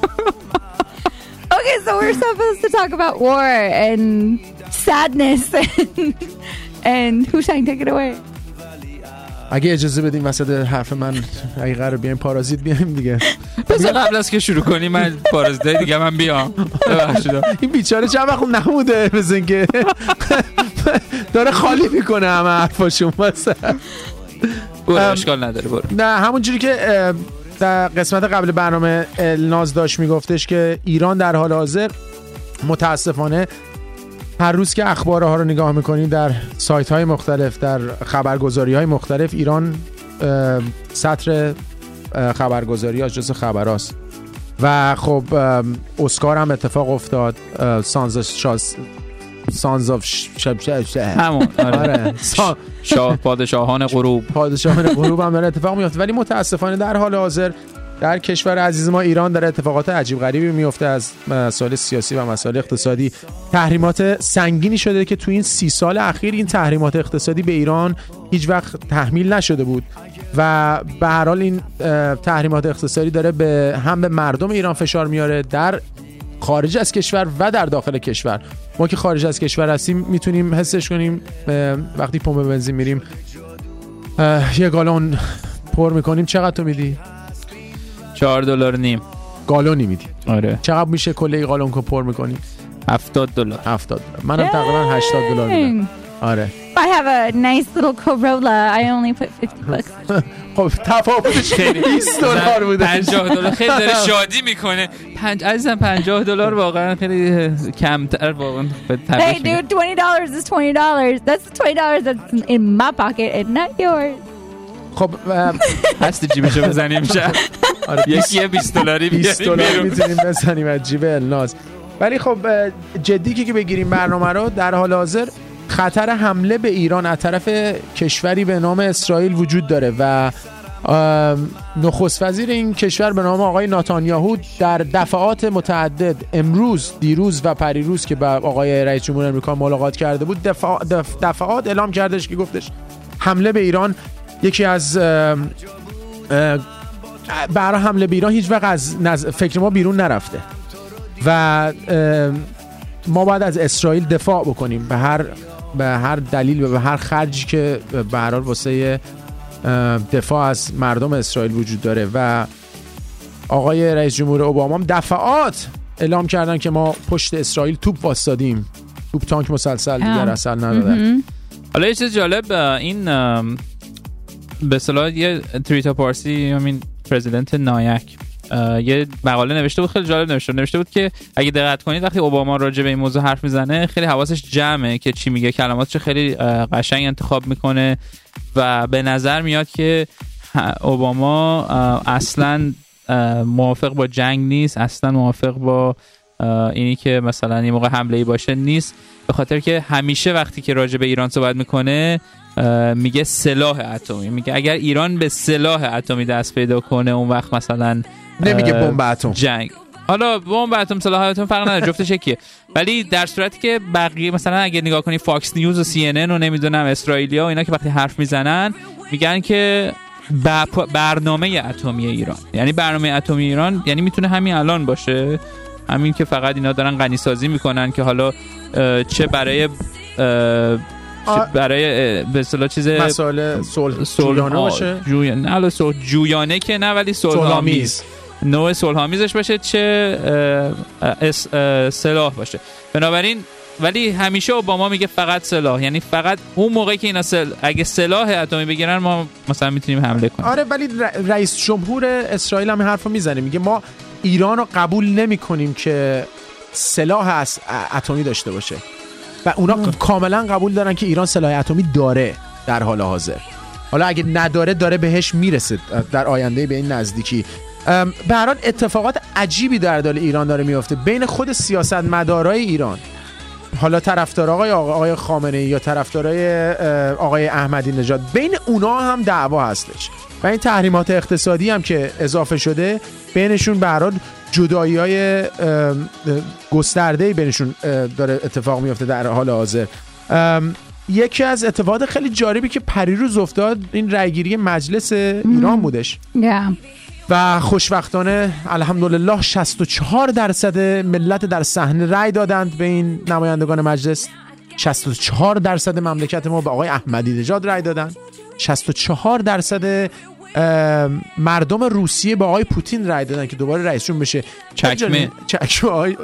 Okay, so we're supposed to talk about war and sadness and, and Hushain, take it away. اگه اجازه بدین وسط حرف من اگه قرار بیایم پارازیت بیایم دیگه. بذار قبل از که شروع کنی من پارازیت دیگه من بیام. ببخشید. این بیچاره چند وقت نموده بزن که داره خالی میکنه همه حرفاشون واسه. برو اشکال نداره برو. نه همونجوری که در قسمت قبل برنامه الناز داشت میگفتش که ایران در حال حاضر متاسفانه هر روز که اخبارها رو نگاه میکنید در سایت های مختلف در خبرگزاری های مختلف ایران سطر خبرگزاری ها جز خبراست و خب اسکار هم اتفاق افتاد. سانز شاس سانز آف شب شب همون آره شاه پادشاهان غروب پادشاهان غروب هم داره اتفاق میفته، ولی متاسفانه در حال حاضر در کشور عزیز ما ایران در اتفاقات عجیب غریبی میفته از مسائل سیاسی و مسائل اقتصادی. تحریمات سنگینی شده که تو این سی سال اخیر این تحریمات اقتصادی به ایران هیچ وقت تحمیل نشده بود و به هر حال این تحریمات اقتصادی داره به هم به مردم ایران فشار میاره در خارج از کشور و در داخل کشور. ما که خارج از کشور هستیم میتونیم حسش کنیم وقتی پمپ بنزین میریم یه گالون پر میکنیم چقدر تو میدی؟ چهار دلار نیم گالونی میدی. آره. چقدر میشه کل این گالون که پر میکنی؟ هفتاد دلار. هفتاد دلار. منم تقریبا هشتاد دلار میدم. آره. I have a nice little Corolla. I only put fifty bucks. خب تفاوتش خیلی بیست دلار بوده. پنجاه دلار خیلی داره شادی میکنه. پنج عزیزم پنجاه دلار واقعا خیلی کمتر واقعا. Hey dude, twenty dollars is twenty dollars. That's twenty dollars that's in my pocket and not yours. خب هستی جیبشو بزنیم شد. یکی بیست دلاری بیست دلار میتونیم بزنیم از جیب الناز. ولی خب جدی که بگیریم برنامه رو در حال حاضر خطر حمله به ایران از طرف کشوری به نام اسرائیل وجود داره و نخست وزیر این کشور به نام آقای نتانیاهو در دفعات متعدد امروز، دیروز و پریروز که با آقای رئیس جمهور آمریکا ملاقات کرده بود دفع... دف... دفعات اعلام کردش که گفتش حمله به ایران یکی از برای حمله به ایران هیچ وقت از نز... فکر ما بیرون نرفته و ما باید از اسرائیل دفاع بکنیم به هر به هر دلیل و به هر خرجی که به هر حال واسه دفاع از مردم اسرائیل وجود داره. و آقای رئیس جمهور اوباما هم دفعات اعلام کردن که ما پشت اسرائیل توپ واسادیم، توپ تانک مسلسل دیگر اصلا ندادن. حالا یه چیز جالب این به اصطلاح یه تریتا پارسی همین پرزیدنت نایک یه مقاله نوشته بود، خیلی جالب نوشته نوشته بود که اگه دقت کنید وقتی اوباما راجع به این موضوع حرف میزنه خیلی حواسش جمعه که چی میگه، کلماتش خیلی قشنگ انتخاب میکنه و به نظر میاد که اوباما اصلا موافق با جنگ نیست، اصلا موافق با اینی که مثلا این موقع حمله‌ای باشه نیست، به خاطر که همیشه وقتی که راجع به ایران صحبت میکنه میگه سلاح اتمی، میگه اگر ایران به سلاح اتمی دست پیدا کنه اون وقت مثلا نمیگه بمب اتم جنگ. حالا بمب اتم سلاح اتم فرق نداره، جفتش یکیه، ولی در صورتی که بقیه مثلا اگه نگاه کنی فاکس نیوز و سی ان ان و نمیدونم اسرائیلیا و اینا که وقتی حرف میزنن میگن که برنامه اتمی ایران، یعنی برنامه اتمی ایران یعنی میتونه همین الان باشه، همین که فقط اینا دارن غنی سازی میکنن که حالا چه برای برای به اصطلاح چیز مسائل صلح جویانه باشه، جویانه نه صلح جویانه که نه ولی صلح‌آمیز، نوع صلح‌آمیزش باشه، چه سلاح باشه. بنابراین ولی همیشه اوباما میگه فقط سلاح، یعنی فقط اون موقعی که اینا سل... اگه سلاح اتمی بگیرن ما مثلا میتونیم حمله کنیم. آره ولی رئیس جمهور اسرائیل هم حرفو میزنه، میگه ما ایران رو قبول نمی‌کنیم که سلاح اتمی داشته باشه و اونا م. کاملا قبول دارن که ایران سلاح اتمی داره در حال حاضر، حالا اگه نداره داره بهش میرسه در آینده به این نزدیکی. به هر حال اتفاقات عجیبی در دل ایران داره میفته بین خود سیاستمدارای ایران، حالا طرفدار آقای آقای خامنه‌ای یا طرفدارای آقای احمدی نژاد، بین اونا هم دعوا هستش و این تحریمات اقتصادی هم که اضافه شده بینشون به هر حال جدایی‌های گسترده‌ای بینشون داره اتفاق میفته در حال حاضر. یکی از اتفاقات خیلی جالبی که پریروز افتاد این رأیگیری مجلس ایران بودش yeah. و خوشبختانه الحمدلله شصت و چهار درصد ملت در صحنه رأی دادند به این نمایندگان مجلس، شصت و چهار درصد مملکت ما به آقای احمدی نژاد رأی دادند، شصت و چهار درصد مردم روسیه به آقای پوتین رأی دادن که دوباره رئیسشون بشه. چکمه چکمه آقای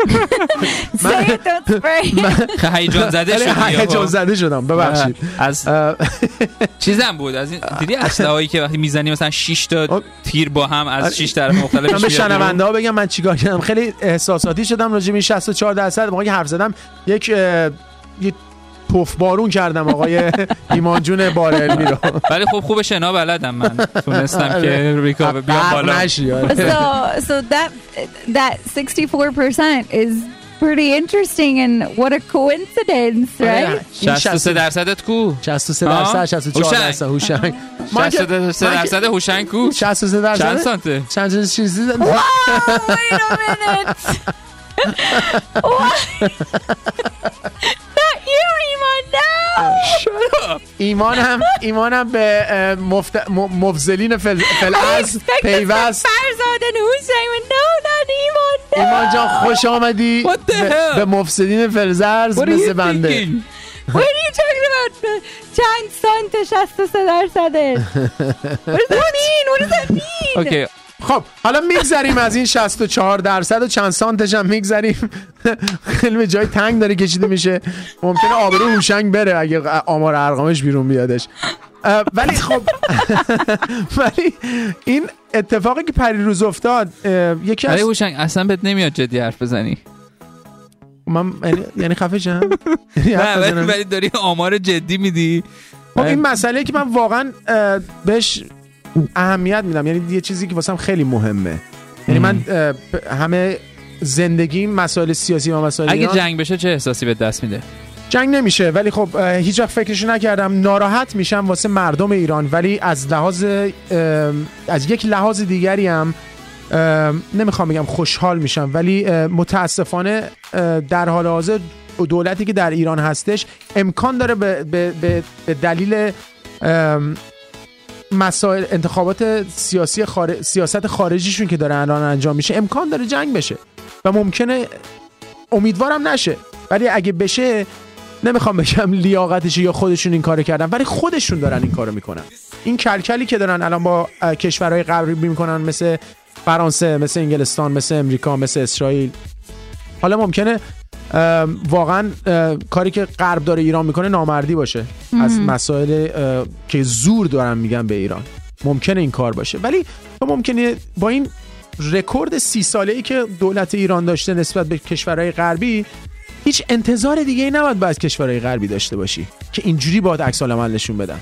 من هیجان زده شدم هیجان زده شدم ببخشید. از چیزم بود از این دیدی اسلحه‌ای که وقتی میزنی مثلا شش تا تیر با هم از شش طرف مختلف. من به شنونده ها بگم من چیکار کردم، خیلی احساساتی شدم راجع به این شصت و چهار درصد موقعی حرف زدم. یک یک پف بارون کردم آقای ایمان جون بارعلمی رو، ولی خب خوب شنا بلدم، من تونستم که ریکاو بیام بالا. So so that that sixty-four percent is pretty interesting and what a coincidence, right? شصت و سه درصدت کو؟ شصت و سه درصد شصت و چهار درصد هوشنگ. شصت و سه درصد هوشنگ کو؟ شصت و سه درصد چند سانته؟ چند چیزی؟ Wow, wait a minute. ایمان هم ایمان هم به مفت... مفضلین فل... فلعز پیوست. فرزاد حسین no not ایمان ایمان جان خوش آمدی به, به مفسدین فلزرز مثل بنده. What are you talking about? چند سانت شصت و سه درصده. What does that mean? What does that mean? Okay. خب حالا میگذریم از این شصت و چهار درصد و چند سانتش هم میگذریم. خیلی به جای تنگ داره کشیده میشه، ممکنه آبرو هوشنگ بره اگه آمار ارقامش بیرون بیادش. ولی خب ولی این اتفاقی که پریروز افتاد یکی از هوشنگ اصلا بهت نمیاد جدی حرف بزنی. من یعنی خفه شم؟ نه ولی داری آمار جدی میدی. خب این مسئله که من واقعا بهش اهمیت میدم، یعنی یه چیزی که واسم خیلی مهمه، یعنی من همه زندگیم مسائل سیاسی و مسائل اگه ایران. جنگ بشه چه احساسی به دست میده؟ جنگ نمیشه ولی خب هیچ وقت فکرشو نکردم، ناراحت میشم واسه مردم ایران، ولی از لحاظ از یک لحاظ دیگری هم نمیخوام بگم خوشحال میشم، ولی متاسفانه در حال حاضر دولتی که در ایران هستش امکان داره به, به, به, به دلیل مسائل انتخابات سیاسی خارج، سیاست خارجیشون که داره الان انجام میشه امکان داره جنگ بشه و ممکنه، امیدوارم نشه، ولی اگه بشه نمیخوام بگم لیاقتشه یا خودشون این کارو کردن، ولی خودشون دارن این کارو میکنن. این کلکلی که دارن الان با کشورهای غربی میکنن مثل فرانسه، مثل انگلستان، مثل امریکا، مثل اسرائیل، حالا ممکنه واقعا کاری که غرب داره ایران میکنه نامردی باشه ام. از مسائل که زور دارن میگن به ایران، ممکنه این کار باشه، ولی ممکنه با این رکورد سی ساله‌ای که دولت ایران داشته نسبت به کشورهای غربی، هیچ انتظار دیگه ای نباید از کشورهای غربی داشته باشی که اینجوری باید عکس العمل نشون بدن.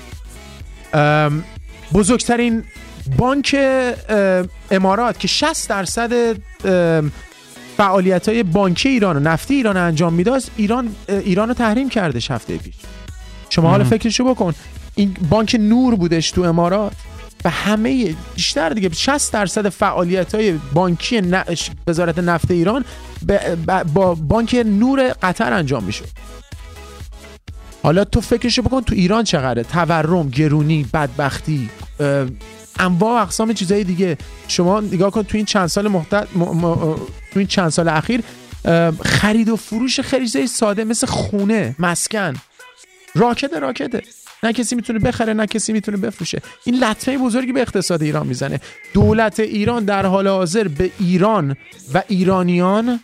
بزرگترین بانک امارات که شصت درصد فعالیت‌های بانکی ایران و نفتی ایران انجام میداد، ایران ایرانو تحریم کردش هفته پیش. شما حالا فکرشو بکن، این بانک نور بودش تو امارات و همه بیشتر دیگه شصت درصد فعالیت‌های بانکی وزارت نفت ایران با بانک نور قطر انجام میشد. حالا تو فکرشو بکن تو ایران چقدره تورم، گرونی، بدبختی، انواع اقسام چیزای دیگه. شما نگاه کن تو این چند سال محتد م... م... تو این چند سال اخیر خرید و فروش خیلی ساده مثل خونه، مسکن، راکده راکده نه کسی میتونه بخره نه کسی میتونه بفروشه. این لطمه بزرگی به اقتصاد ایران میزنه. دولت ایران در حال حاضر به ایران و ایرانیان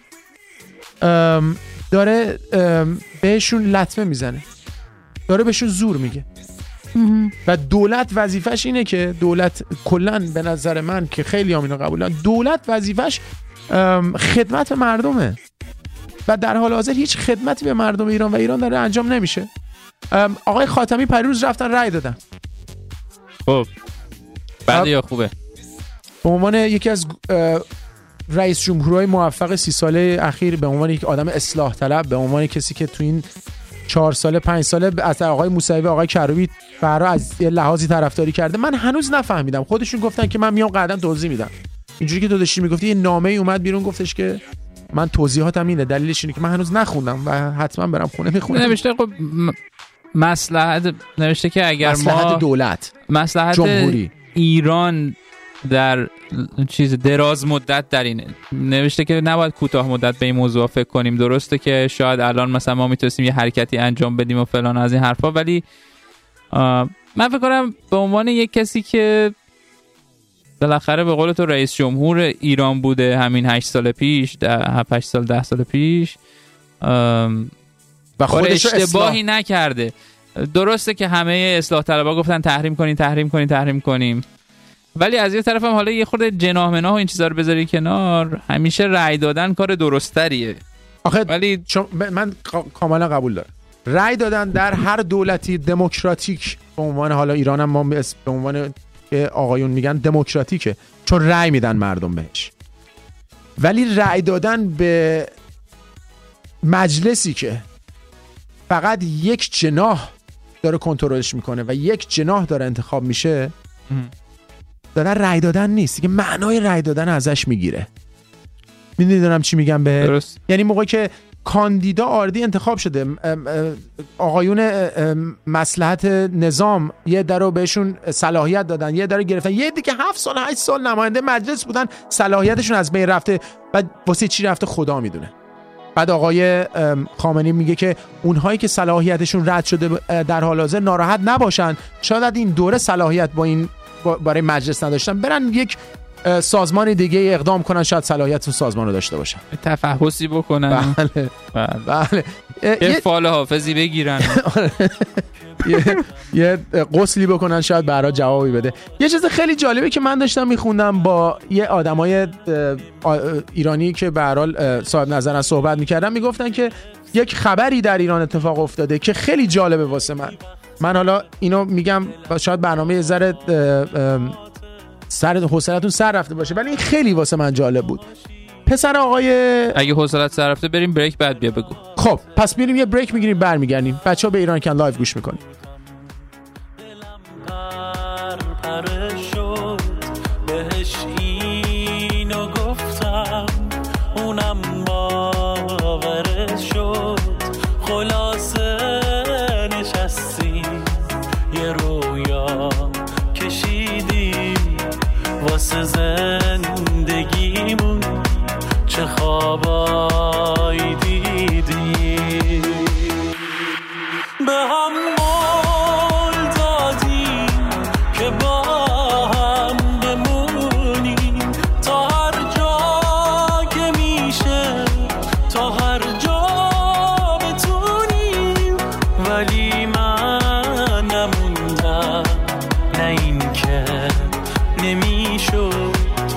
داره بهشون لطمه میزنه، داره بهشون زور میگه. و دولت وظیفش اینه که دولت کلن به نظر من که خیلی هم اینو قبول دارن، دولت وظیفش خدمت به مردمه و در حال حاضر هیچ خدمتی به مردم ایران و ایران داره انجام نمیشه. آقای خاتمی پریروز رفتن رأی دادن. خب بعد یا خوبه؟ به عنوان یکی از رئیس جمهورهای موفق سی ساله اخیر، به عنوان یک آدم اصلاح طلب، به عنوان کسی که تو این چهار ساله پنج ساله از آقای موسوی و آقای کروبی فرا از یه لحاظی طرفداری کرده، من هنوز نفهمیدم. خودشون گفتن که من میام قدم توضیح میدم. اینجوری که تو داشتی میگفتی یه نامه‌ای اومد بیرون گفتش که من توضیحاتم اینه، دلیلش اینه که من هنوز نخوندم و حتما برم خونه میخونم. نوشته خب مصلحت، نوشته که اگر مصلحت ما دولت مصلحت جمهوری ایران در چیز دراز مدت در اینه، نوشته که نباید کوتاه مدت به این موضوع فکر کنیم. درسته که شاید الان مثلا ما میتونستیم یه حرکتی انجام بدیم و فلان از این حرفا، ولی من فکر کنم به عنوان یک کسی که بالاخره به قول تو رئیس جمهور ایران بوده همین هشت سال پیش، هفت هشت سال ده سال پیش، و خودش اشتباهی اصلاح نکرده. درسته که همه اصلاح طلبا گفتن تحریم کنین تحریم کنین تحریم کنیم، ولی از یه طرف هم حالا یه خورده جناح مناح و این چیزا رو بذاری کنار، همیشه رأی دادن کار درستریه. آخه ولی من کاملا قبول دارم رأی دادن در هر دولتی دموکراتیک، به عنوان حالا ایران هم ما به عنوان که آقایون میگن دموکراتیکه چون رأی میدن مردم بهش، ولی رأی دادن به مجلسی که فقط یک جناح داره کنترلش میکنه و یک جناح داره انتخاب میشه، داره رأی دادن نیست که معنای رأی دادن ازش میگیره. میدونم چی میگم به درست. یعنی موقعی که کاندیدا آردی انتخاب شده، آقایون مصلحت نظام یه درو بهشون صلاحیت دادن، یه درو گرفتن، یه دیگه هفت سال هشت سال نماینده مجلس بودن، صلاحیتشون از بین رفته. بعد واسه چی رفته خدا میدونه. بعد آقای خامنه‌ای میگه که اونهایی که صلاحیتشون رد شده در حال حاضر ناراحت نباشن، شاید این دوره صلاحیت با این برای مجلس نداشتن، برن یک سازمان دیگه اقدام کنن، شاید صلاحیت اون سازمان رو داشته باشن، تفحصی بکنن. بله بله, بله. یه فال حافظی بگیرن. یه یه غسلی بکنن، شاید برا جوابی بده. یه چیز خیلی جالبه که من داشتم میخوندم با یه آدمای ایرانی که به هر حال صاحب نظرن صحبت میکردن، میگفتن که یک خبری در ایران اتفاق افتاده که خیلی جالبه واسه من. من حالا اینو میگم شاید برنامه یه ذره سر حوصلتون سر رفته باشه، ولی این خیلی واسه من جالب بود. پسر آقای اگه حوصلت سر رفته بریم بریک، بعد بیا بگو. خب پس میریم یه بریک میگیریم، برمیگردیم. بچه‌ها به ایران کن لایو گوش میکنیم. بهش اینو گفتم اونم باورش شد، خلاصه نشستیم یه رویا کشیدیم واسه زندگیمون، چه خوابایی دیدیم، به هم قول دادیم که با هم بمونیم تا هر جا که میشه، تا هر جا بتونیم، ولی من نموندم، نه این که نمیشد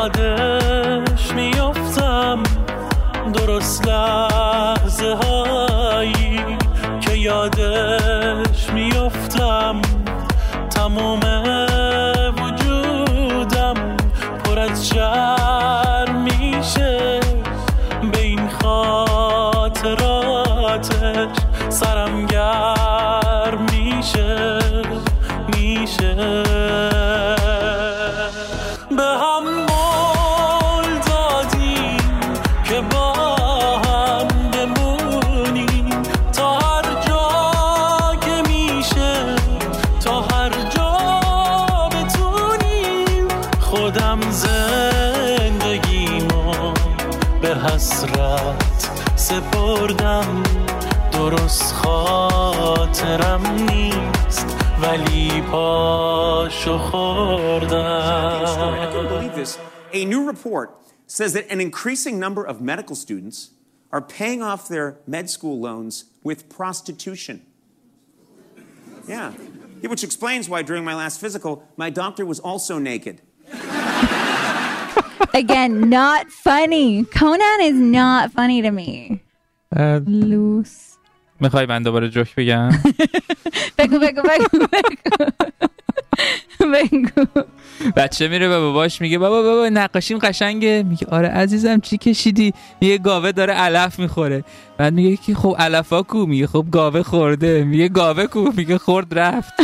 یادش میافتم درست لحظه هایی که یادش میافتم تموم وجودم پر از شرم میشه به این خاطراتش سرم گرم میشه میشه به هم قول دادیم که با هم بمونیم تا هر جا که میشه تا هر جا بتونیم خودم زندگیمو به حسرت سپردم درست خاطرم نیست ولی پاشو خوردم. I can't believe this. A new report says that an increasing number of medical students are paying off their med school loans with prostitution. Yeah. Yeah, which explains why during my last physical, my doctor was also naked. Again, not funny. Conan is not funny to me. Loose. میخوای من دوباره جوک بگم؟ بگو بگو بگو بگو. بچه میره به باباش میگه بابا بابا نقاشیم قشنگه. میگه آره عزیزم چی کشیدی؟ میگه گاوه داره علف میخوره. بعد میگه که خب علفا کو؟ میگه خب گاوه خورده. میگه گاوه کو؟ میگه خورد رفت.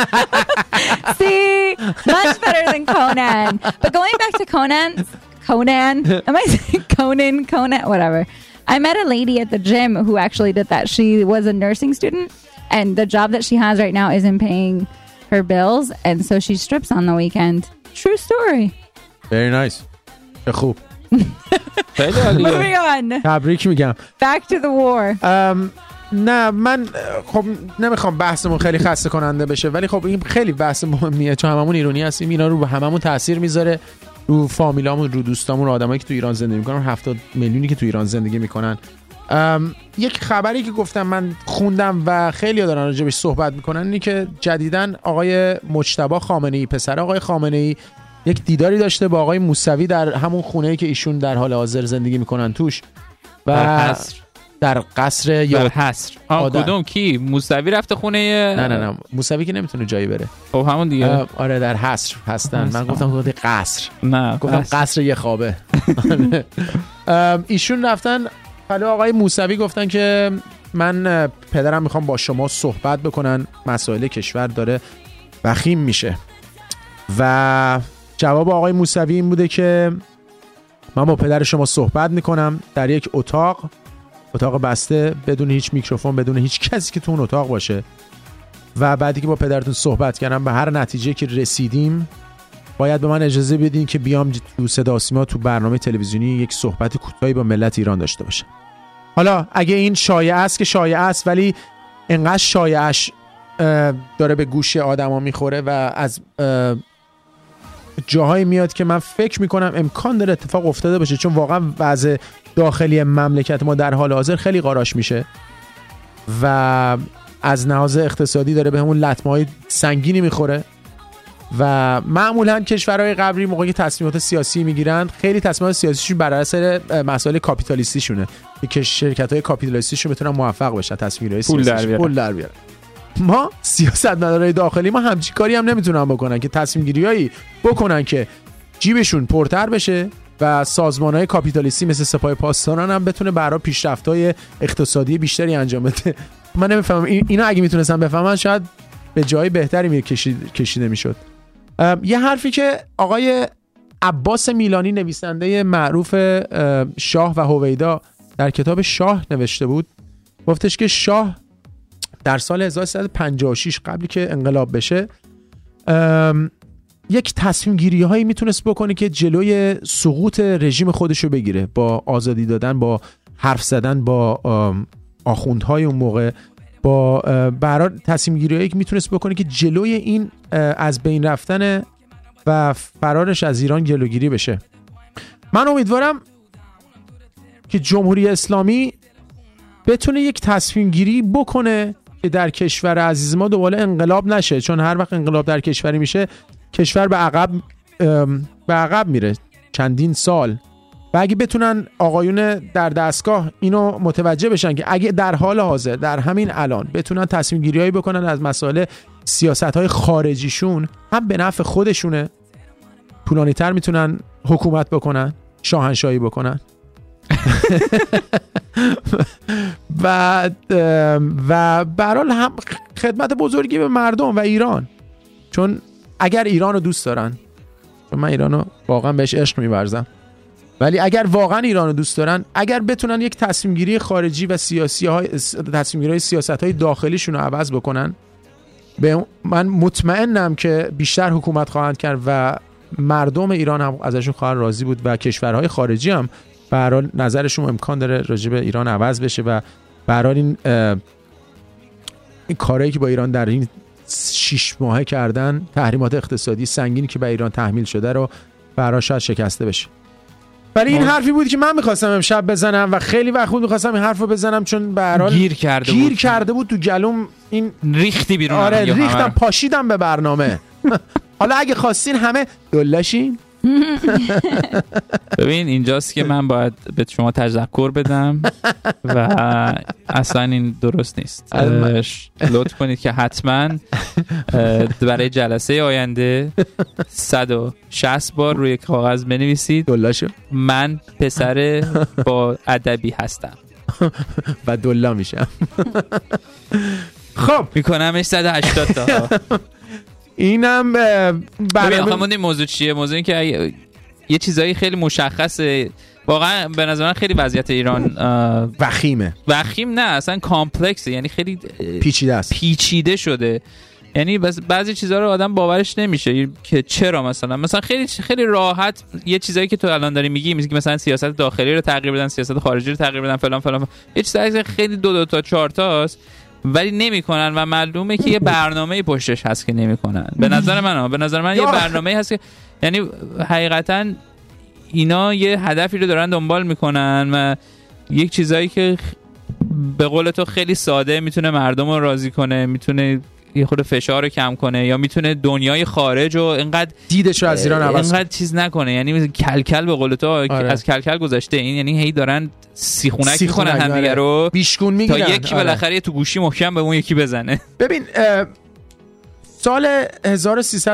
See, much better than Conan. But going back to Conan, Conan, am I saying Conan, Conan, whatever. I met a lady at the gym who actually did that. She was a nursing student, and the job that she has right now isn't paying her bills, and so she strips on the weekend. True story. Very nice. خوب. Moving on. تبریک میگم. Back to the war. um, نه من خب نمیخوام بحثمون خیلی خسته کننده بشه، ولی خب این خیلی بحث مهمیه چون هممون ایرانی هستیم. اینا رو به هممون تاثیر میذاره، رو فامیلامون، رو دوستامون، رو آدمایی که تو ایران زندگی میکنن، هفتاد میلیونی که تو ایران زندگی میکنن. یک خبری که گفتم من خوندم و خیلی ها دارن راجبش صحبت میکنن اینی که جدیداً آقای مجتبی خامنه‌ای، پسر آقای خامنه‌ای، یک دیداری داشته با آقای موسوی در همون خونه‌ای که ایشون در حال حاضر زندگی میکنن توش و در قصر در قصر یا حصر. آه کدوم کی؟ موسوی رفته خونه؟ نه نه نه موسوی که نمیتونه جایی بره. خب همون دیگه. آره در حصر هستن. من گفتم گفتی قصر. نه گفتم قصر یه خوابه. ایشون رفتن حالا آقای موسوی گفتن که من پدرم میخوام با شما صحبت بکنن، مسائل کشور داره وخیم میشه. و جواب آقای موسوی این بوده که من با پدر شما صحبت میکنم در یک اتاق اتاق بسته، بدون هیچ میکروفون، بدون هیچ کسی که تو اون اتاق باشه، و بعدی که با پدرتون صحبت کردم به هر نتیجه که رسیدیم باید به من اجازه بدین که بیام تو صدا و سیما تو برنامه تلویزیونی یک صحبت کوتاهی با ملت ایران داشته باشم. حالا اگه این شایعه است که شایعه است، ولی انقدر شایعش داره به گوش آدما میخوره و از جاهایی میاد که من فکر میکنم امکان داره اتفاق افتاده باشه، چون واقعا وضع داخلی مملکت ما در حال حاضر خیلی قاراش میشه و از لحاظ اقتصادی داره به همون لطمه‌های سنگینی میخوره و معمولا کشورهای غربی موقعی که تصمیمات سیاسی میگیرن خیلی تصمیمات سیاسیشون بر اثر مسائل کاپیتالیستیشونه که شرکت‌های کاپیتالیستیشون بتونن موفق بشن تصمیم‌های سیاسی پول در بیارن. ما سیاستمدارای داخلی ما همچین کاری هم نمیتونن بکنن که تصمیم گیریایی بکنن که جیبشون پرتر بشه و سازمان‌های کاپیتالیستی مثل سپاه پاسداران هم بتونه برای پیشرفت‌های اقتصادی بیشتری انجام بده. من نمیفهمم اینا اگه میتونستن بفهمن شاید به جای بهتری می کشید، کشیده میشد. یه حرفی که آقای عباس میلانی نویسنده معروف شاه و هویدا در کتاب شاه نوشته بود، گفتش که شاه در سال هزار و سیصد و پنجاه و شش قبلی که انقلاب بشه یک تصمیم گیری هایی میتونست بکنه که جلوی سقوط رژیم خودشو بگیره، با آزادی دادن، با حرف زدن با آخوندهای اون موقع، با برای تصمیم گیری هایی که میتونست بکنه که جلوی این از بین رفتن و فرارش از ایران جلوگیری بشه. من امیدوارم که جمهوری اسلامی بتونه یک تصمیم گیری بکنه که در کشور عزیز ما دوباره انقلاب نشه، چون هر وقت انقلاب در کشوری میشه کشور به عقب به عقب میره. چندین سال و اگه بتونن آقایون در دستگاه اینو متوجه بشن که اگه در حال حاضر در همین الان بتونن تصمیم گیری هایی بکنن از مسائل سیاست های خارجیشون، هم به نفع خودشونه، طولانی تر میتونن حکومت بکنن، شاهنشاهی بکنن و و برحال هم خدمت بزرگی به مردم و ایران، چون اگر ایران رو دوست دارن، چون من ایران رو واقعا بهش عشق می‌ورزم، ولی اگر واقعا ایران رو دوست دارن، اگر بتونن یک تصمیم گیری خارجی و سیاسی های تصمیم گیری سیاست های داخلیشون رو عوض بکنن، به من مطمئنم که بیشتر حکومت خواهند کرد و مردم ایران هم ازشون خواهند راضی بود و کشورهای خارجی هم به هر حال نظرشون امکان داره راجع به ایران عوض بشه و به هر حال این این کارهایی که با ایران در این شش ماهه کردن، تحریمات اقتصادی سنگینی که به ایران تحمیل شده رو به هر حال شاید شکسته بشه. ولی این حرفی بود که من می‌خواستم امشب بزنم و خیلی وقت بود می‌خواستم این حرفو بزنم، چون به هر حال گیر کرده گیر بود کرده بود تو گلوم، این ریختی بیرون. آره ریختم، پاشیدم به برنامه. حالا اگه خواستین همه دلشین. ببین اینجاست که من باید به شما تشکر بدم و اصلا این درست نیست. لطف کنید که حتما برای جلسه آینده صد و شصت بار روی کاغذ بنویسید دلاشو من پسر با ادبی هستم و دلا میشم. خب میکنمش صد و هشتاد تا. اینم برنامه این موضوع چیه؟ موضوع این که یه چیزایی خیلی مشخصه. واقعا به نظر من خیلی وضعیت ایران وخیمه. وخیم نه، اصلا کامپلکسه، یعنی خیلی پیچیده است، پیچیده شده. یعنی بعضی چیزها رو آدم باورش نمیشه که چرا مثلا مثلا خیلی خیلی راحت یه چیزایی که تو الان داری میگی، میگی مثلا سیاست داخلی رو تغییر بدن، سیاست خارجی رو تغییر بدن، فلان فلان، یه چیزایی خیلی دو دو تا چهار تاست ولی نمیکنن و معلومه که یه برنامه‌ای پشتش هست که نمیکنن. به نظر من ها به نظر من یه برنامه‌ای هست که یعنی حقیقتا اینا یه هدفی رو دارن دنبال میکنن و یک چیزایی که به قول تو خیلی ساده میتونه مردم رو راضی کنه، میتونه یه خود فشار رو کم کنه، یا میتونه دنیای خارج رو اینقدر دیدش رو از ایران عوض اینقدر چیز نکنه. یعنی کلکل به قول تو آره. از کلکل گذشته این، یعنی هی دارن سیخونک میکنن هم دیگه رو بیشکون میگیرن تا یکی آره. بالاخره تو گوشی محکم به اون یکی بزنه. ببین سال هزار و سیصد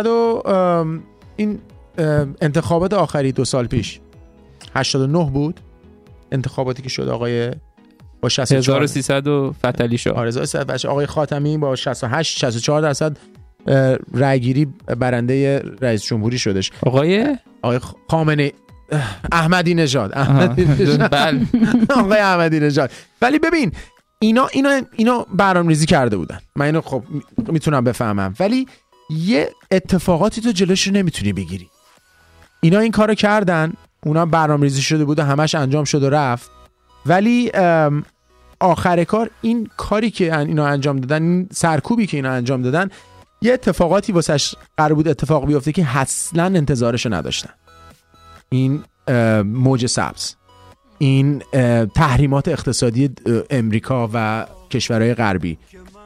این انتخابات آخری دو سال پیش هشتاد و نه بود، انتخاباتی که شد آقای با شصت و چهار هزار و سیصد و فتلی شد. آره آقای خاتمی با شصت و هشت شصت و چهار درصد رای گیری برنده رئیس جمهوری شدش. آقای آقای خامنه‌ای احمدی نژاد احمدی نژاد بله آقای احمدی نژاد. ولی ببین اینا اینا اینا برنامه‌ریزی کرده بودن، من اینو خب میتونم بفهمم، ولی یه اتفاقاتی تو جلوش نمیتونی بگیری. اینا این کارو کردن، اونا برنامه‌ریزی شده بود، همش انجام شد و رفت، ولی آخر کار این کاری که اینا انجام دادن، این سرکوبی که اینا انجام دادن، یه اتفاقاتی واسش قرار بود اتفاق بیفته که اصلا انتظارشو نداشتن. این موج سبز، این تحریمات اقتصادی امریکا و کشورهای غربی،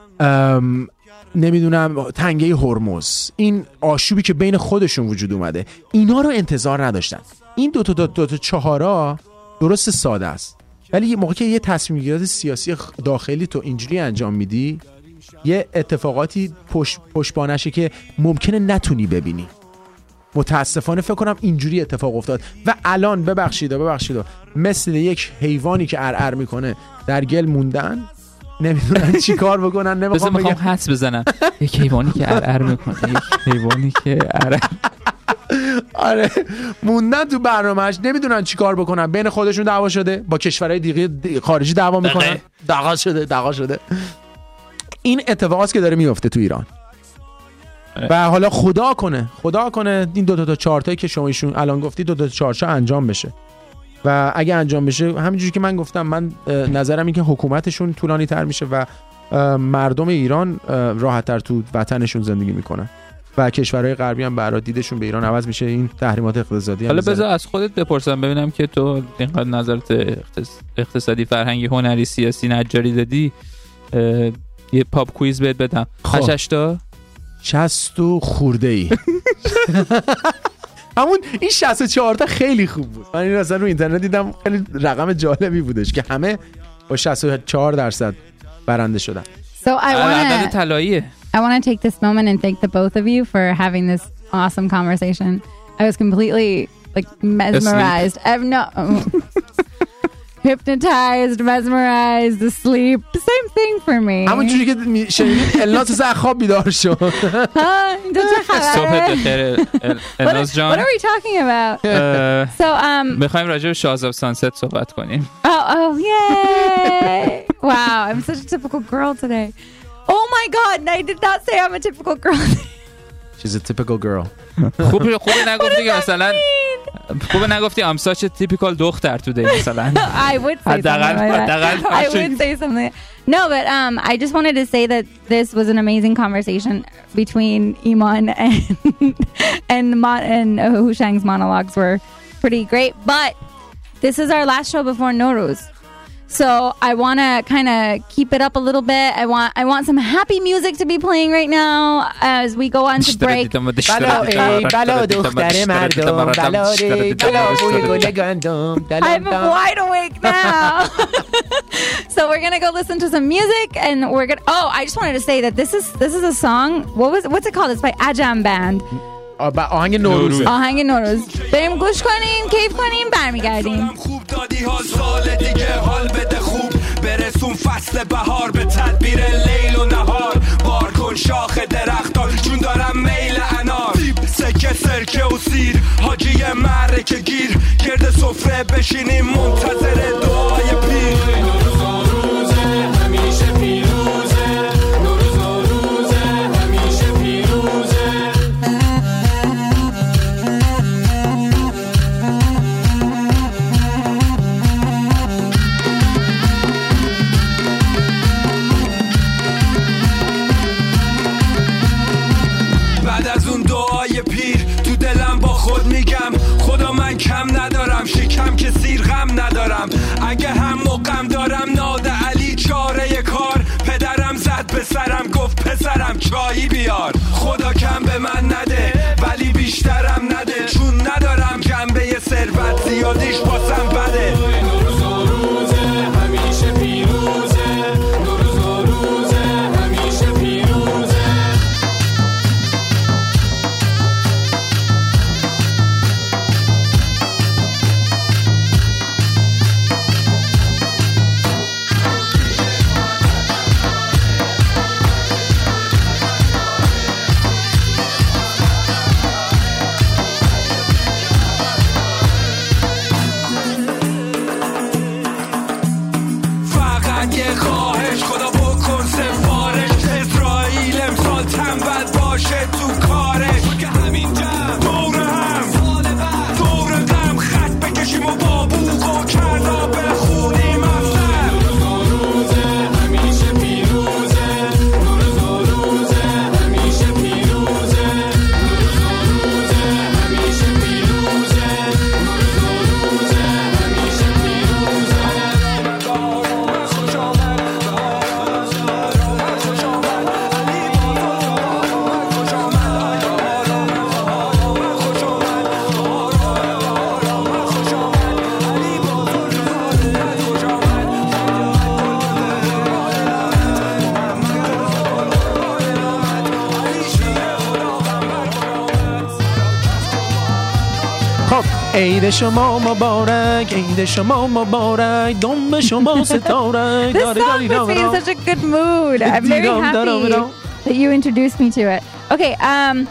نمیدونم تنگه هرمز، این آشوبی که بین خودشون وجود اومده، اینا رو انتظار نداشتن. این دو تا دو, دو تا چهارا درست ساده است، ولی یه موقع که یه تصمیم گیری سیاسی داخلی تو اینجوری انجام میدی، یه اتفاقاتی پشت پشتبانشه که ممکنه نتونی ببینی. متاسفانه فکر کنم اینجوری اتفاق افتاد و الان ببخشید ببخشید مثل یک حیوانی که ارعر میکنه در گل موندن، نمیدونن چی کار بکنن. نمیخوام بگم حدس بزنم یک حیوانی که ارعر میکنه، یک حیوانی که ارعر آره موندن تو برنامه‌اش، نمیدونن چی کار بکنن. بین خودشون دعوا شده، با کشورهای دیگه خارجی دعوا میکنن، دعوا شده دعوا شده این اتفاقاتی که داره میفته تو ایران. و حالا خدا کنه خدا کنه این دو تا تا چهار تایی که شما ایشون الان گفتی دو تا تا چهار تا انجام بشه، و اگه انجام بشه همینجوری که من گفتم، من نظرم این که حکومتشون طولانی تر میشه و مردم ایران راحت تر تو وطنشون زندگی میکنن و کشورهای غربی هم برای دیدشون به ایران عوض میشه. این تحریمات اقتصادی حالا بذار از خودت بپرسم ببینم که تو اینقدر نظرت اقتصادی، فرهنگی، هنری، سیاسی، نجاری دادی، یه پاپ کویز بهت بدم. هشت تا شصت و خورده ای همون این شصت و چهار تا خیلی خوب بود. من این اصلا رو اینترنت دیدم، خیلی رقم جالبی بودش که همه با شصت و چهار درصد برنده شدن. So I عدد want to طلاییه. I want to take this moment and thank the both of you for having this awesome conversation. I was completely like mesmerized. I've no hypnotized, mesmerized, asleep. Same thing for me. همون جوری که شنیدید الناس تو از خواب بیدار شد. صبح بخیر الناس جان. What are we talking about? So um می‌خوایم راجع به شاهز آف سانست صحبت کنیم. Oh, oh, yay. Wow, I'm such a typical girl today. Oh my god, I did not say I'm a typical girl. She's a typical girl. خوب خوب نگفتی که مثلا خوب نگفتی I'm such a typical دختر today مثلا. I would say something like that. I would say something. No, but um, I just wanted to say that this was an amazing conversation between Iman and and Mon- and uh, Hushang's monologues were pretty great. But this is our last show before Nowruz. So I want to kind of keep it up a little bit. I want I want some happy music to be playing right now as we go on to break. I'm wide awake now. So we're gonna go listen to some music, and we're gonna. Oh, I just wanted to say that this is this is a song. What was what's it called? It's by Ajam Band. آهنگ نوروز. آهنگ نوروز. بریم گوش کنیم، کیف کنیم، برمیگردیم. خوب دادی حال سال دیگه حال بده خوب برسون فصل بهار به تدبیر لیل و نهار بار کن شاخ درختار چون دارم میل انار سکه سرکه و سیر حاجی معرکه گیر گرد سفره بشینیم منتظر دعای پیر نوروز نوروزه همیشه پیروزه نوروز نوروزه همیشه پیروزه کم ندارم شکم که سیر غم ندارم اگه هم مقام دارم ناد علی چاره کار پدرم زد به سرم گفت پسرم چایی بیار خدا کم به من نده ولی بیشترم نده چون ندارم جنبه ثروت زیادیش باسم بده نوروز نوروزه همیشه پیروزه نوروز نوروزه همیشه پیروزه عید شما مبارک عید شما مبارک دم شما ستاره. This song puts me in such a good mood. I'm very happy that you introduced me to it. Okay, um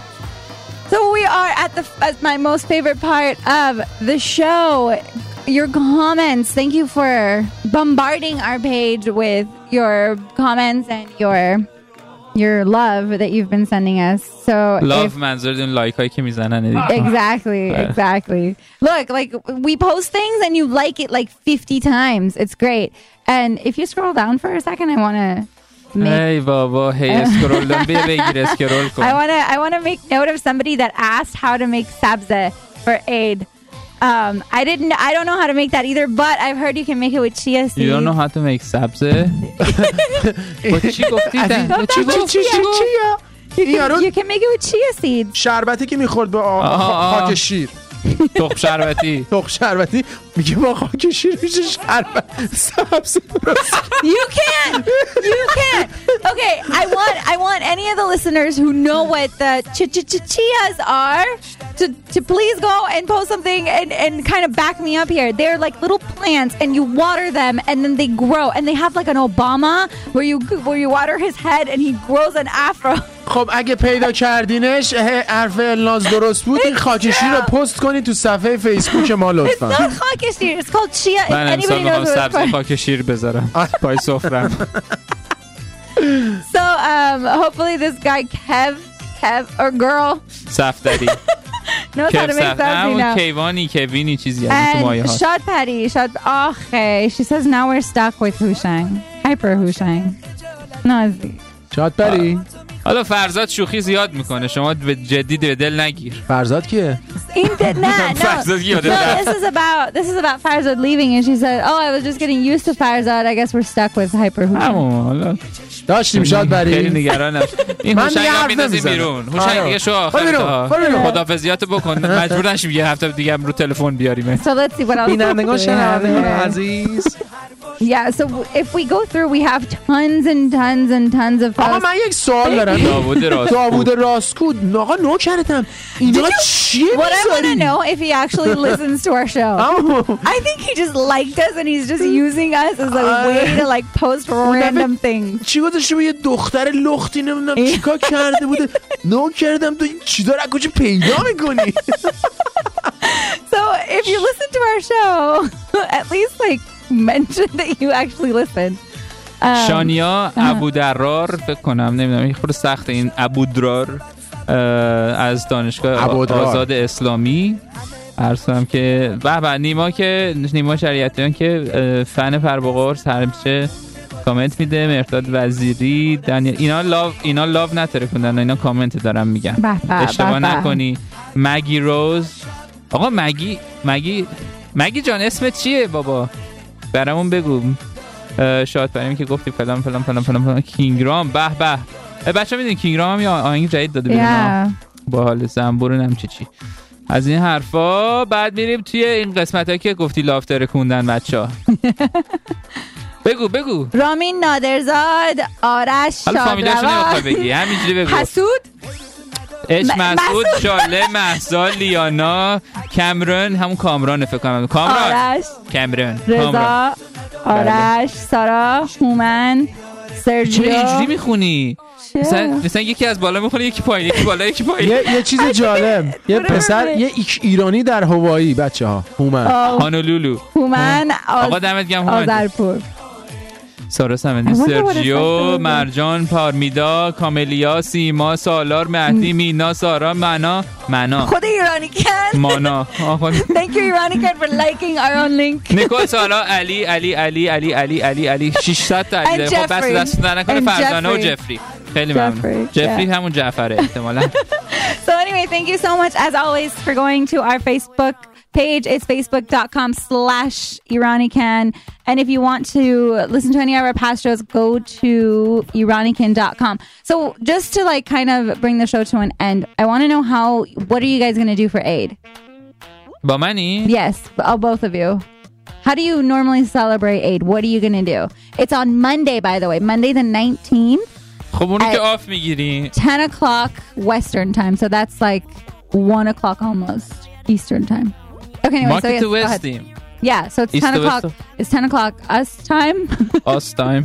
so we are at the at my most favorite part of the show, your comments. Thank you for bombarding our page with your comments and your your love that you've been sending us. So love منظورتون لایک هایی که میزنن دیگه. Exactly, exactly. Look, like we post things and you like it like fifty times. It's great. And if you scroll down for a second, I want to make Hey baba, hey scroll down بگیر اسکرول کن. I want to I want to make note of somebody that asked how to make sabze for Eid. Um, I didn't. I don't know how to make that either, but I've heard you can make it with chia seeds. You don't know how to make sabze? What چی گفتی؟ چی چی چی You can make it with chia seeds. شربتی که میخورد با خاک شیر. تخم شربتی. تخم شربتی میگه با خاک شیر میشه شربت سبز. You can't. You can't. Okay, I want I want any of the listeners who know what the ch- ch- ch- chias are to to please go and post something and and kind of back me up here. They're like little plants and you water them and then they grow and they have like an Obama where you where you water his head and he grows an afro. خب اگه پیدا کردینش حرف الناز درست بود این خاک شیر رو پست کنید تو صفحه فیسبوک ما لطفا. It's not خاک شیر. It's called chia. من Anybody knows what it's called. خاک شیر بذارم پای سفرم. So um hopefully this guy Kev Kev or girl صفدری knows how to make something now. کیوانی کوینی چیزی از تو مایه ها. Shad Patty Shad آخه she says now we're stuck with Hushang. Hyper Hushang. نازی. شاد پری. حالا فرزاد شوخی زیاد میکنه شما به جدی به دل نگیر. فرزاد کیه؟ این نه فرزاد no, this is about this is about Farzad leaving and she said oh I was just getting used to Farzad I guess we're stuck with Hyper Hushang. داشتیم شاد بری. خیلی نگرانم. این هوشنگ هم میندازیم بیرون. هوشنگ دیگه شو آخر تا خدافظیاتو بکن. مجبور نشیم یه هفته دیگه هم رو تلفن بیاریم. So let's see what else. بینندگان شنوندگان عزیز. Yeah, so if we go through we have tons and tons and tons of آقا من یک سوال دارم. داوود راستگو. داوود راستگو آقا نوکرتم. اینا چیه میذاری؟ What I want to know if he actually listens to our show. I think he just liked us and he's just using us as a way to like post random things. چی گذاشته بود یه دختر لختی نمیدونم چیکار کرده بوده. نو کردم تو این چیزا رو کجا پیدا میکنی؟ So if you listen to our show at least like mention that you actually listen. شانیا ابودرار فکر کنم نمیدونم این خود سخته این ابودرار از دانشگاه آزاد اسلامی عرض کنم که به به نیما که نیما شریعتیان که فن پربقرص همیشه کامنت میده. مرداد وزیری دنیل اینا لاو اینا لاو نترکوندن اینا کامنت دارم میگم اشتباه نکنی. مگی روز آقا مگی مگی مگی جان اسمت چیه بابا برامون بگو. شاد بریم که گفتی فلان فلان فلان فلان فلان کینگرام به به بچه میدونی کینگرام هم یا آهنگ جدید داده بیرون با حال زنبور نم چی چی از این حرفا. بعد میریم توی این قسمت هایی که گفتی لافتر کوندن بچه ها. بگو بگو. رامین نادرزاد آرش شادروان. حالا فامیلاشو نمیخوای بگی همینجوری بگو. حسود اش مسعود شاله مهسا لیانا کامرون همون کامران فکر کنم کامران آرش کامران رضا آرش سارا هومن سرجیو. چرا اینجوری میخونی؟ مثلا مثلا یکی از بالا میخونه یکی پایین یکی بالا یکی پایین. یه یه چیز جالب یه پسر یه ایرانی در هوایی بچه‌ها هومن هانولولو هومن آقا دمت گرم هومن آذرپور سارا سمندی سرجیو مرجان پارمیدا کاملیا سیما سالار مهدی مینا سارا منا منا خود ایرانی کن مانا. Thank you ایرانی کن for liking our own link. نیکول سارا علی علی علی علی علی علی علی ششصد تا علی خب بس دست نکنه فرزانه و جفری. خیلی ممنون. جفری همون جعفره احتمالاً. So anyway, thank you so much as always for going to our Facebook page. It's facebook.com slash Iranican. And if you want to listen to any of our past shows, go to Iranican dot com. So just to like kind of bring the show to an end, I want to know how, what are you guys going to do for Eid? با منی؟ Yes, oh, both of you. How do you normally celebrate Eid? What are you going to do? It's on Monday, by the way. Monday the nineteenth. خب اونو که آف میگیری ten o'clock Western time. So that's like one o'clock almost Eastern time. Okay, anyway, ما so که yes, تو وستیم. Yeah, so it's East ten o'clock. It's ten o'clock us time. us time.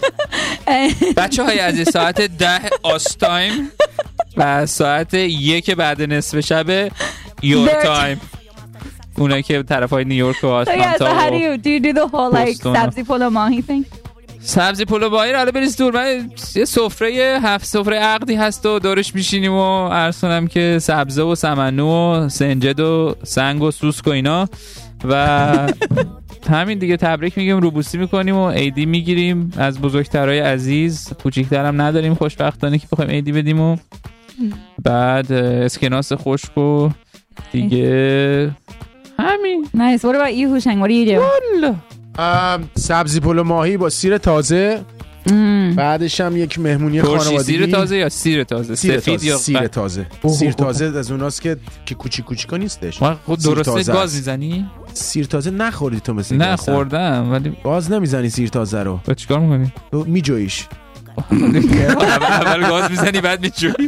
بچه های عزیز ساعت ده us time و ساعت یک بعد نصف شب your time. اونایی که طرف های نیویورک و آتلانتا. So yeah, so how do you do you do the whole like sabzi polo mahi thing? سبزی پلو بایر حالا بریز دور. من یه سفره هفت سفره عقدی هست و دورش میشینیم و عرض کنم که سبزه و سمنو و سنجد و سنگ و سوسک و اینا و همین دیگه تبریک میگیم روبوسی میکنیم و عیدی میگیریم از بزرگترهای عزیز. کوچیکترم نداریم خوشبختانه که بخوایم عیدی بدیم و بعد اسکناس خشک و دیگه همین. Nice. What about you, Hushang? What do you do? سبزی پلو ماهی با سیر تازه بعدش هم یک مهمونی ترشی خانوادگی. سیر تازه یا سیر تازه؟ سیر سفید تازه. یا سیر تازه. سیر تازه از اوناست که که کوچیک کوچیکا نیستش. ما خود درسته گاز میزنی؟ سیر تازه نخوردی تو مثل نه خوردم ولی گاز نمیزنی سیر تازه رو. تو چیکار می‌کنی؟ تو میجویش. اول گاز میزنی بعد میجویی.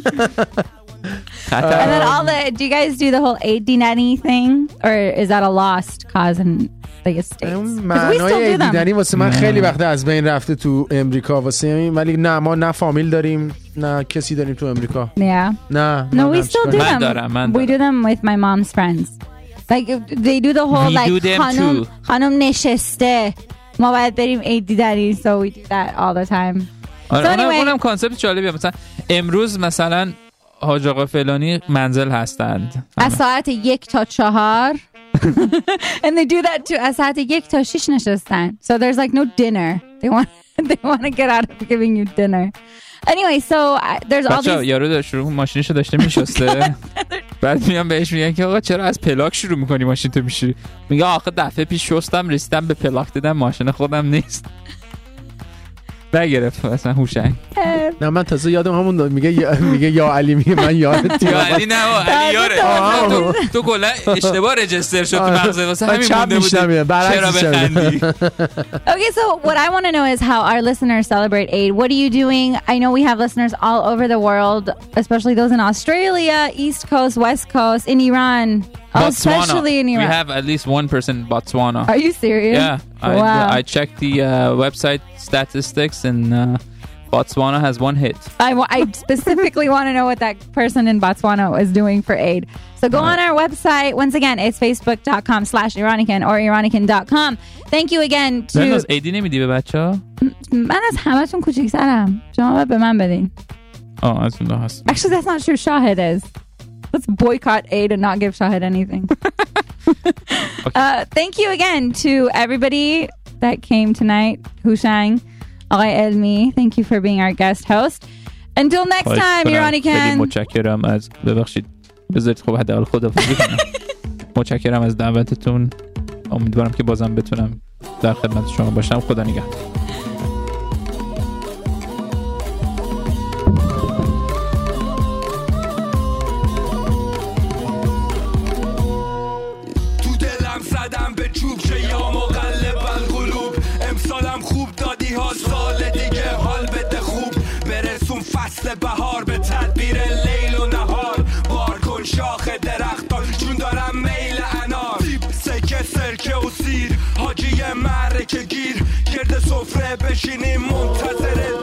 And then all the, do you guys do the whole aid دیدنی thing or is that a lost cause in the States? معنای aid دیدنی واسه من خیلی وقت از بین رفته تو امریکا واسه این، ولی نه ما نه فامیل داریم نه کسی داریم تو امریکا. Yeah. نه. No, we still do من them. دارم من We do them with my mom's friends. Like they do the whole We like do them خانم too. خانم نشسته ما باید بریم aid دیدنی, so we do that all the time. آره So اونم anyway. اونم کانسپت جالبیه. مثلا امروز مثلا حاج آقا فلانی منزل هستند از ساعت یک تا چهار and they do that too. از ساعت یک تا شش نشستن. So there's like no dinner. They want they want to get out of giving you dinner. Anyway, so uh, there's all بچه these. یارو داشت شروع ماشینشو داشته میشسته بعد میام بهش میگن که آقا چرا از پلاک شروع میکنی ماشین تو میشی؟ میگه آخه دفعه پیش شستم رسیدم به پلاک دیدم ماشین خودم نیست. بگرفت مثلا هوشنگ. نه من تازه یادم همون داد میگه یا میگه یا علی میگه من یادت یا علی نه علی یاره تو تو کلا اشتباه رجیستر شد تو مغزت واسه همین مونده بود چرا بخندی. Okay, so what I want to know is how our listeners celebrate Eid. What are you doing? I know we have listeners all over the world, especially those in Australia, East Coast, West Coast, in Iran. Oh, especially in Iran. We have at least one person in Botswana. Are you serious? Yeah. I, Wow. I checked the uh, website statistics and uh, Botswana has one hit. I, wa- I specifically want to know what that person in Botswana is doing for Eid. So go on our website. Once again, it's facebook.com slash Iranican or Iranican dot com. Thank you again to... از ایدی نمیدی به بچه ها؟ من از همتون کوچیک‌ترم. شما باید به من بدین. آه از اون هست. Actually, that's not true. Shahid is. Let's boycott Eid and not give Shahid anything. Okay. uh, thank you again to everybody that came tonight. Hushang, Aghay Elmi, thank you for being our guest host. Until next time, Iranican. خیلی متشکرم از ببخشید بذارید خب حداقل خداحافظی کنم. متشکرم از دعوتتون. امیدوارم که بازم بتونم در خدمت شما باشم. خدا نگهدار. سال دیگه حال بده خوب برسون فصل بهار به تدبیر لیل و نهار بار کن شاخ درختان چون دارم میل انار سیب سکه سرکه و سیر حاجی مرکه گیر گرد سفره بشینیم منتظر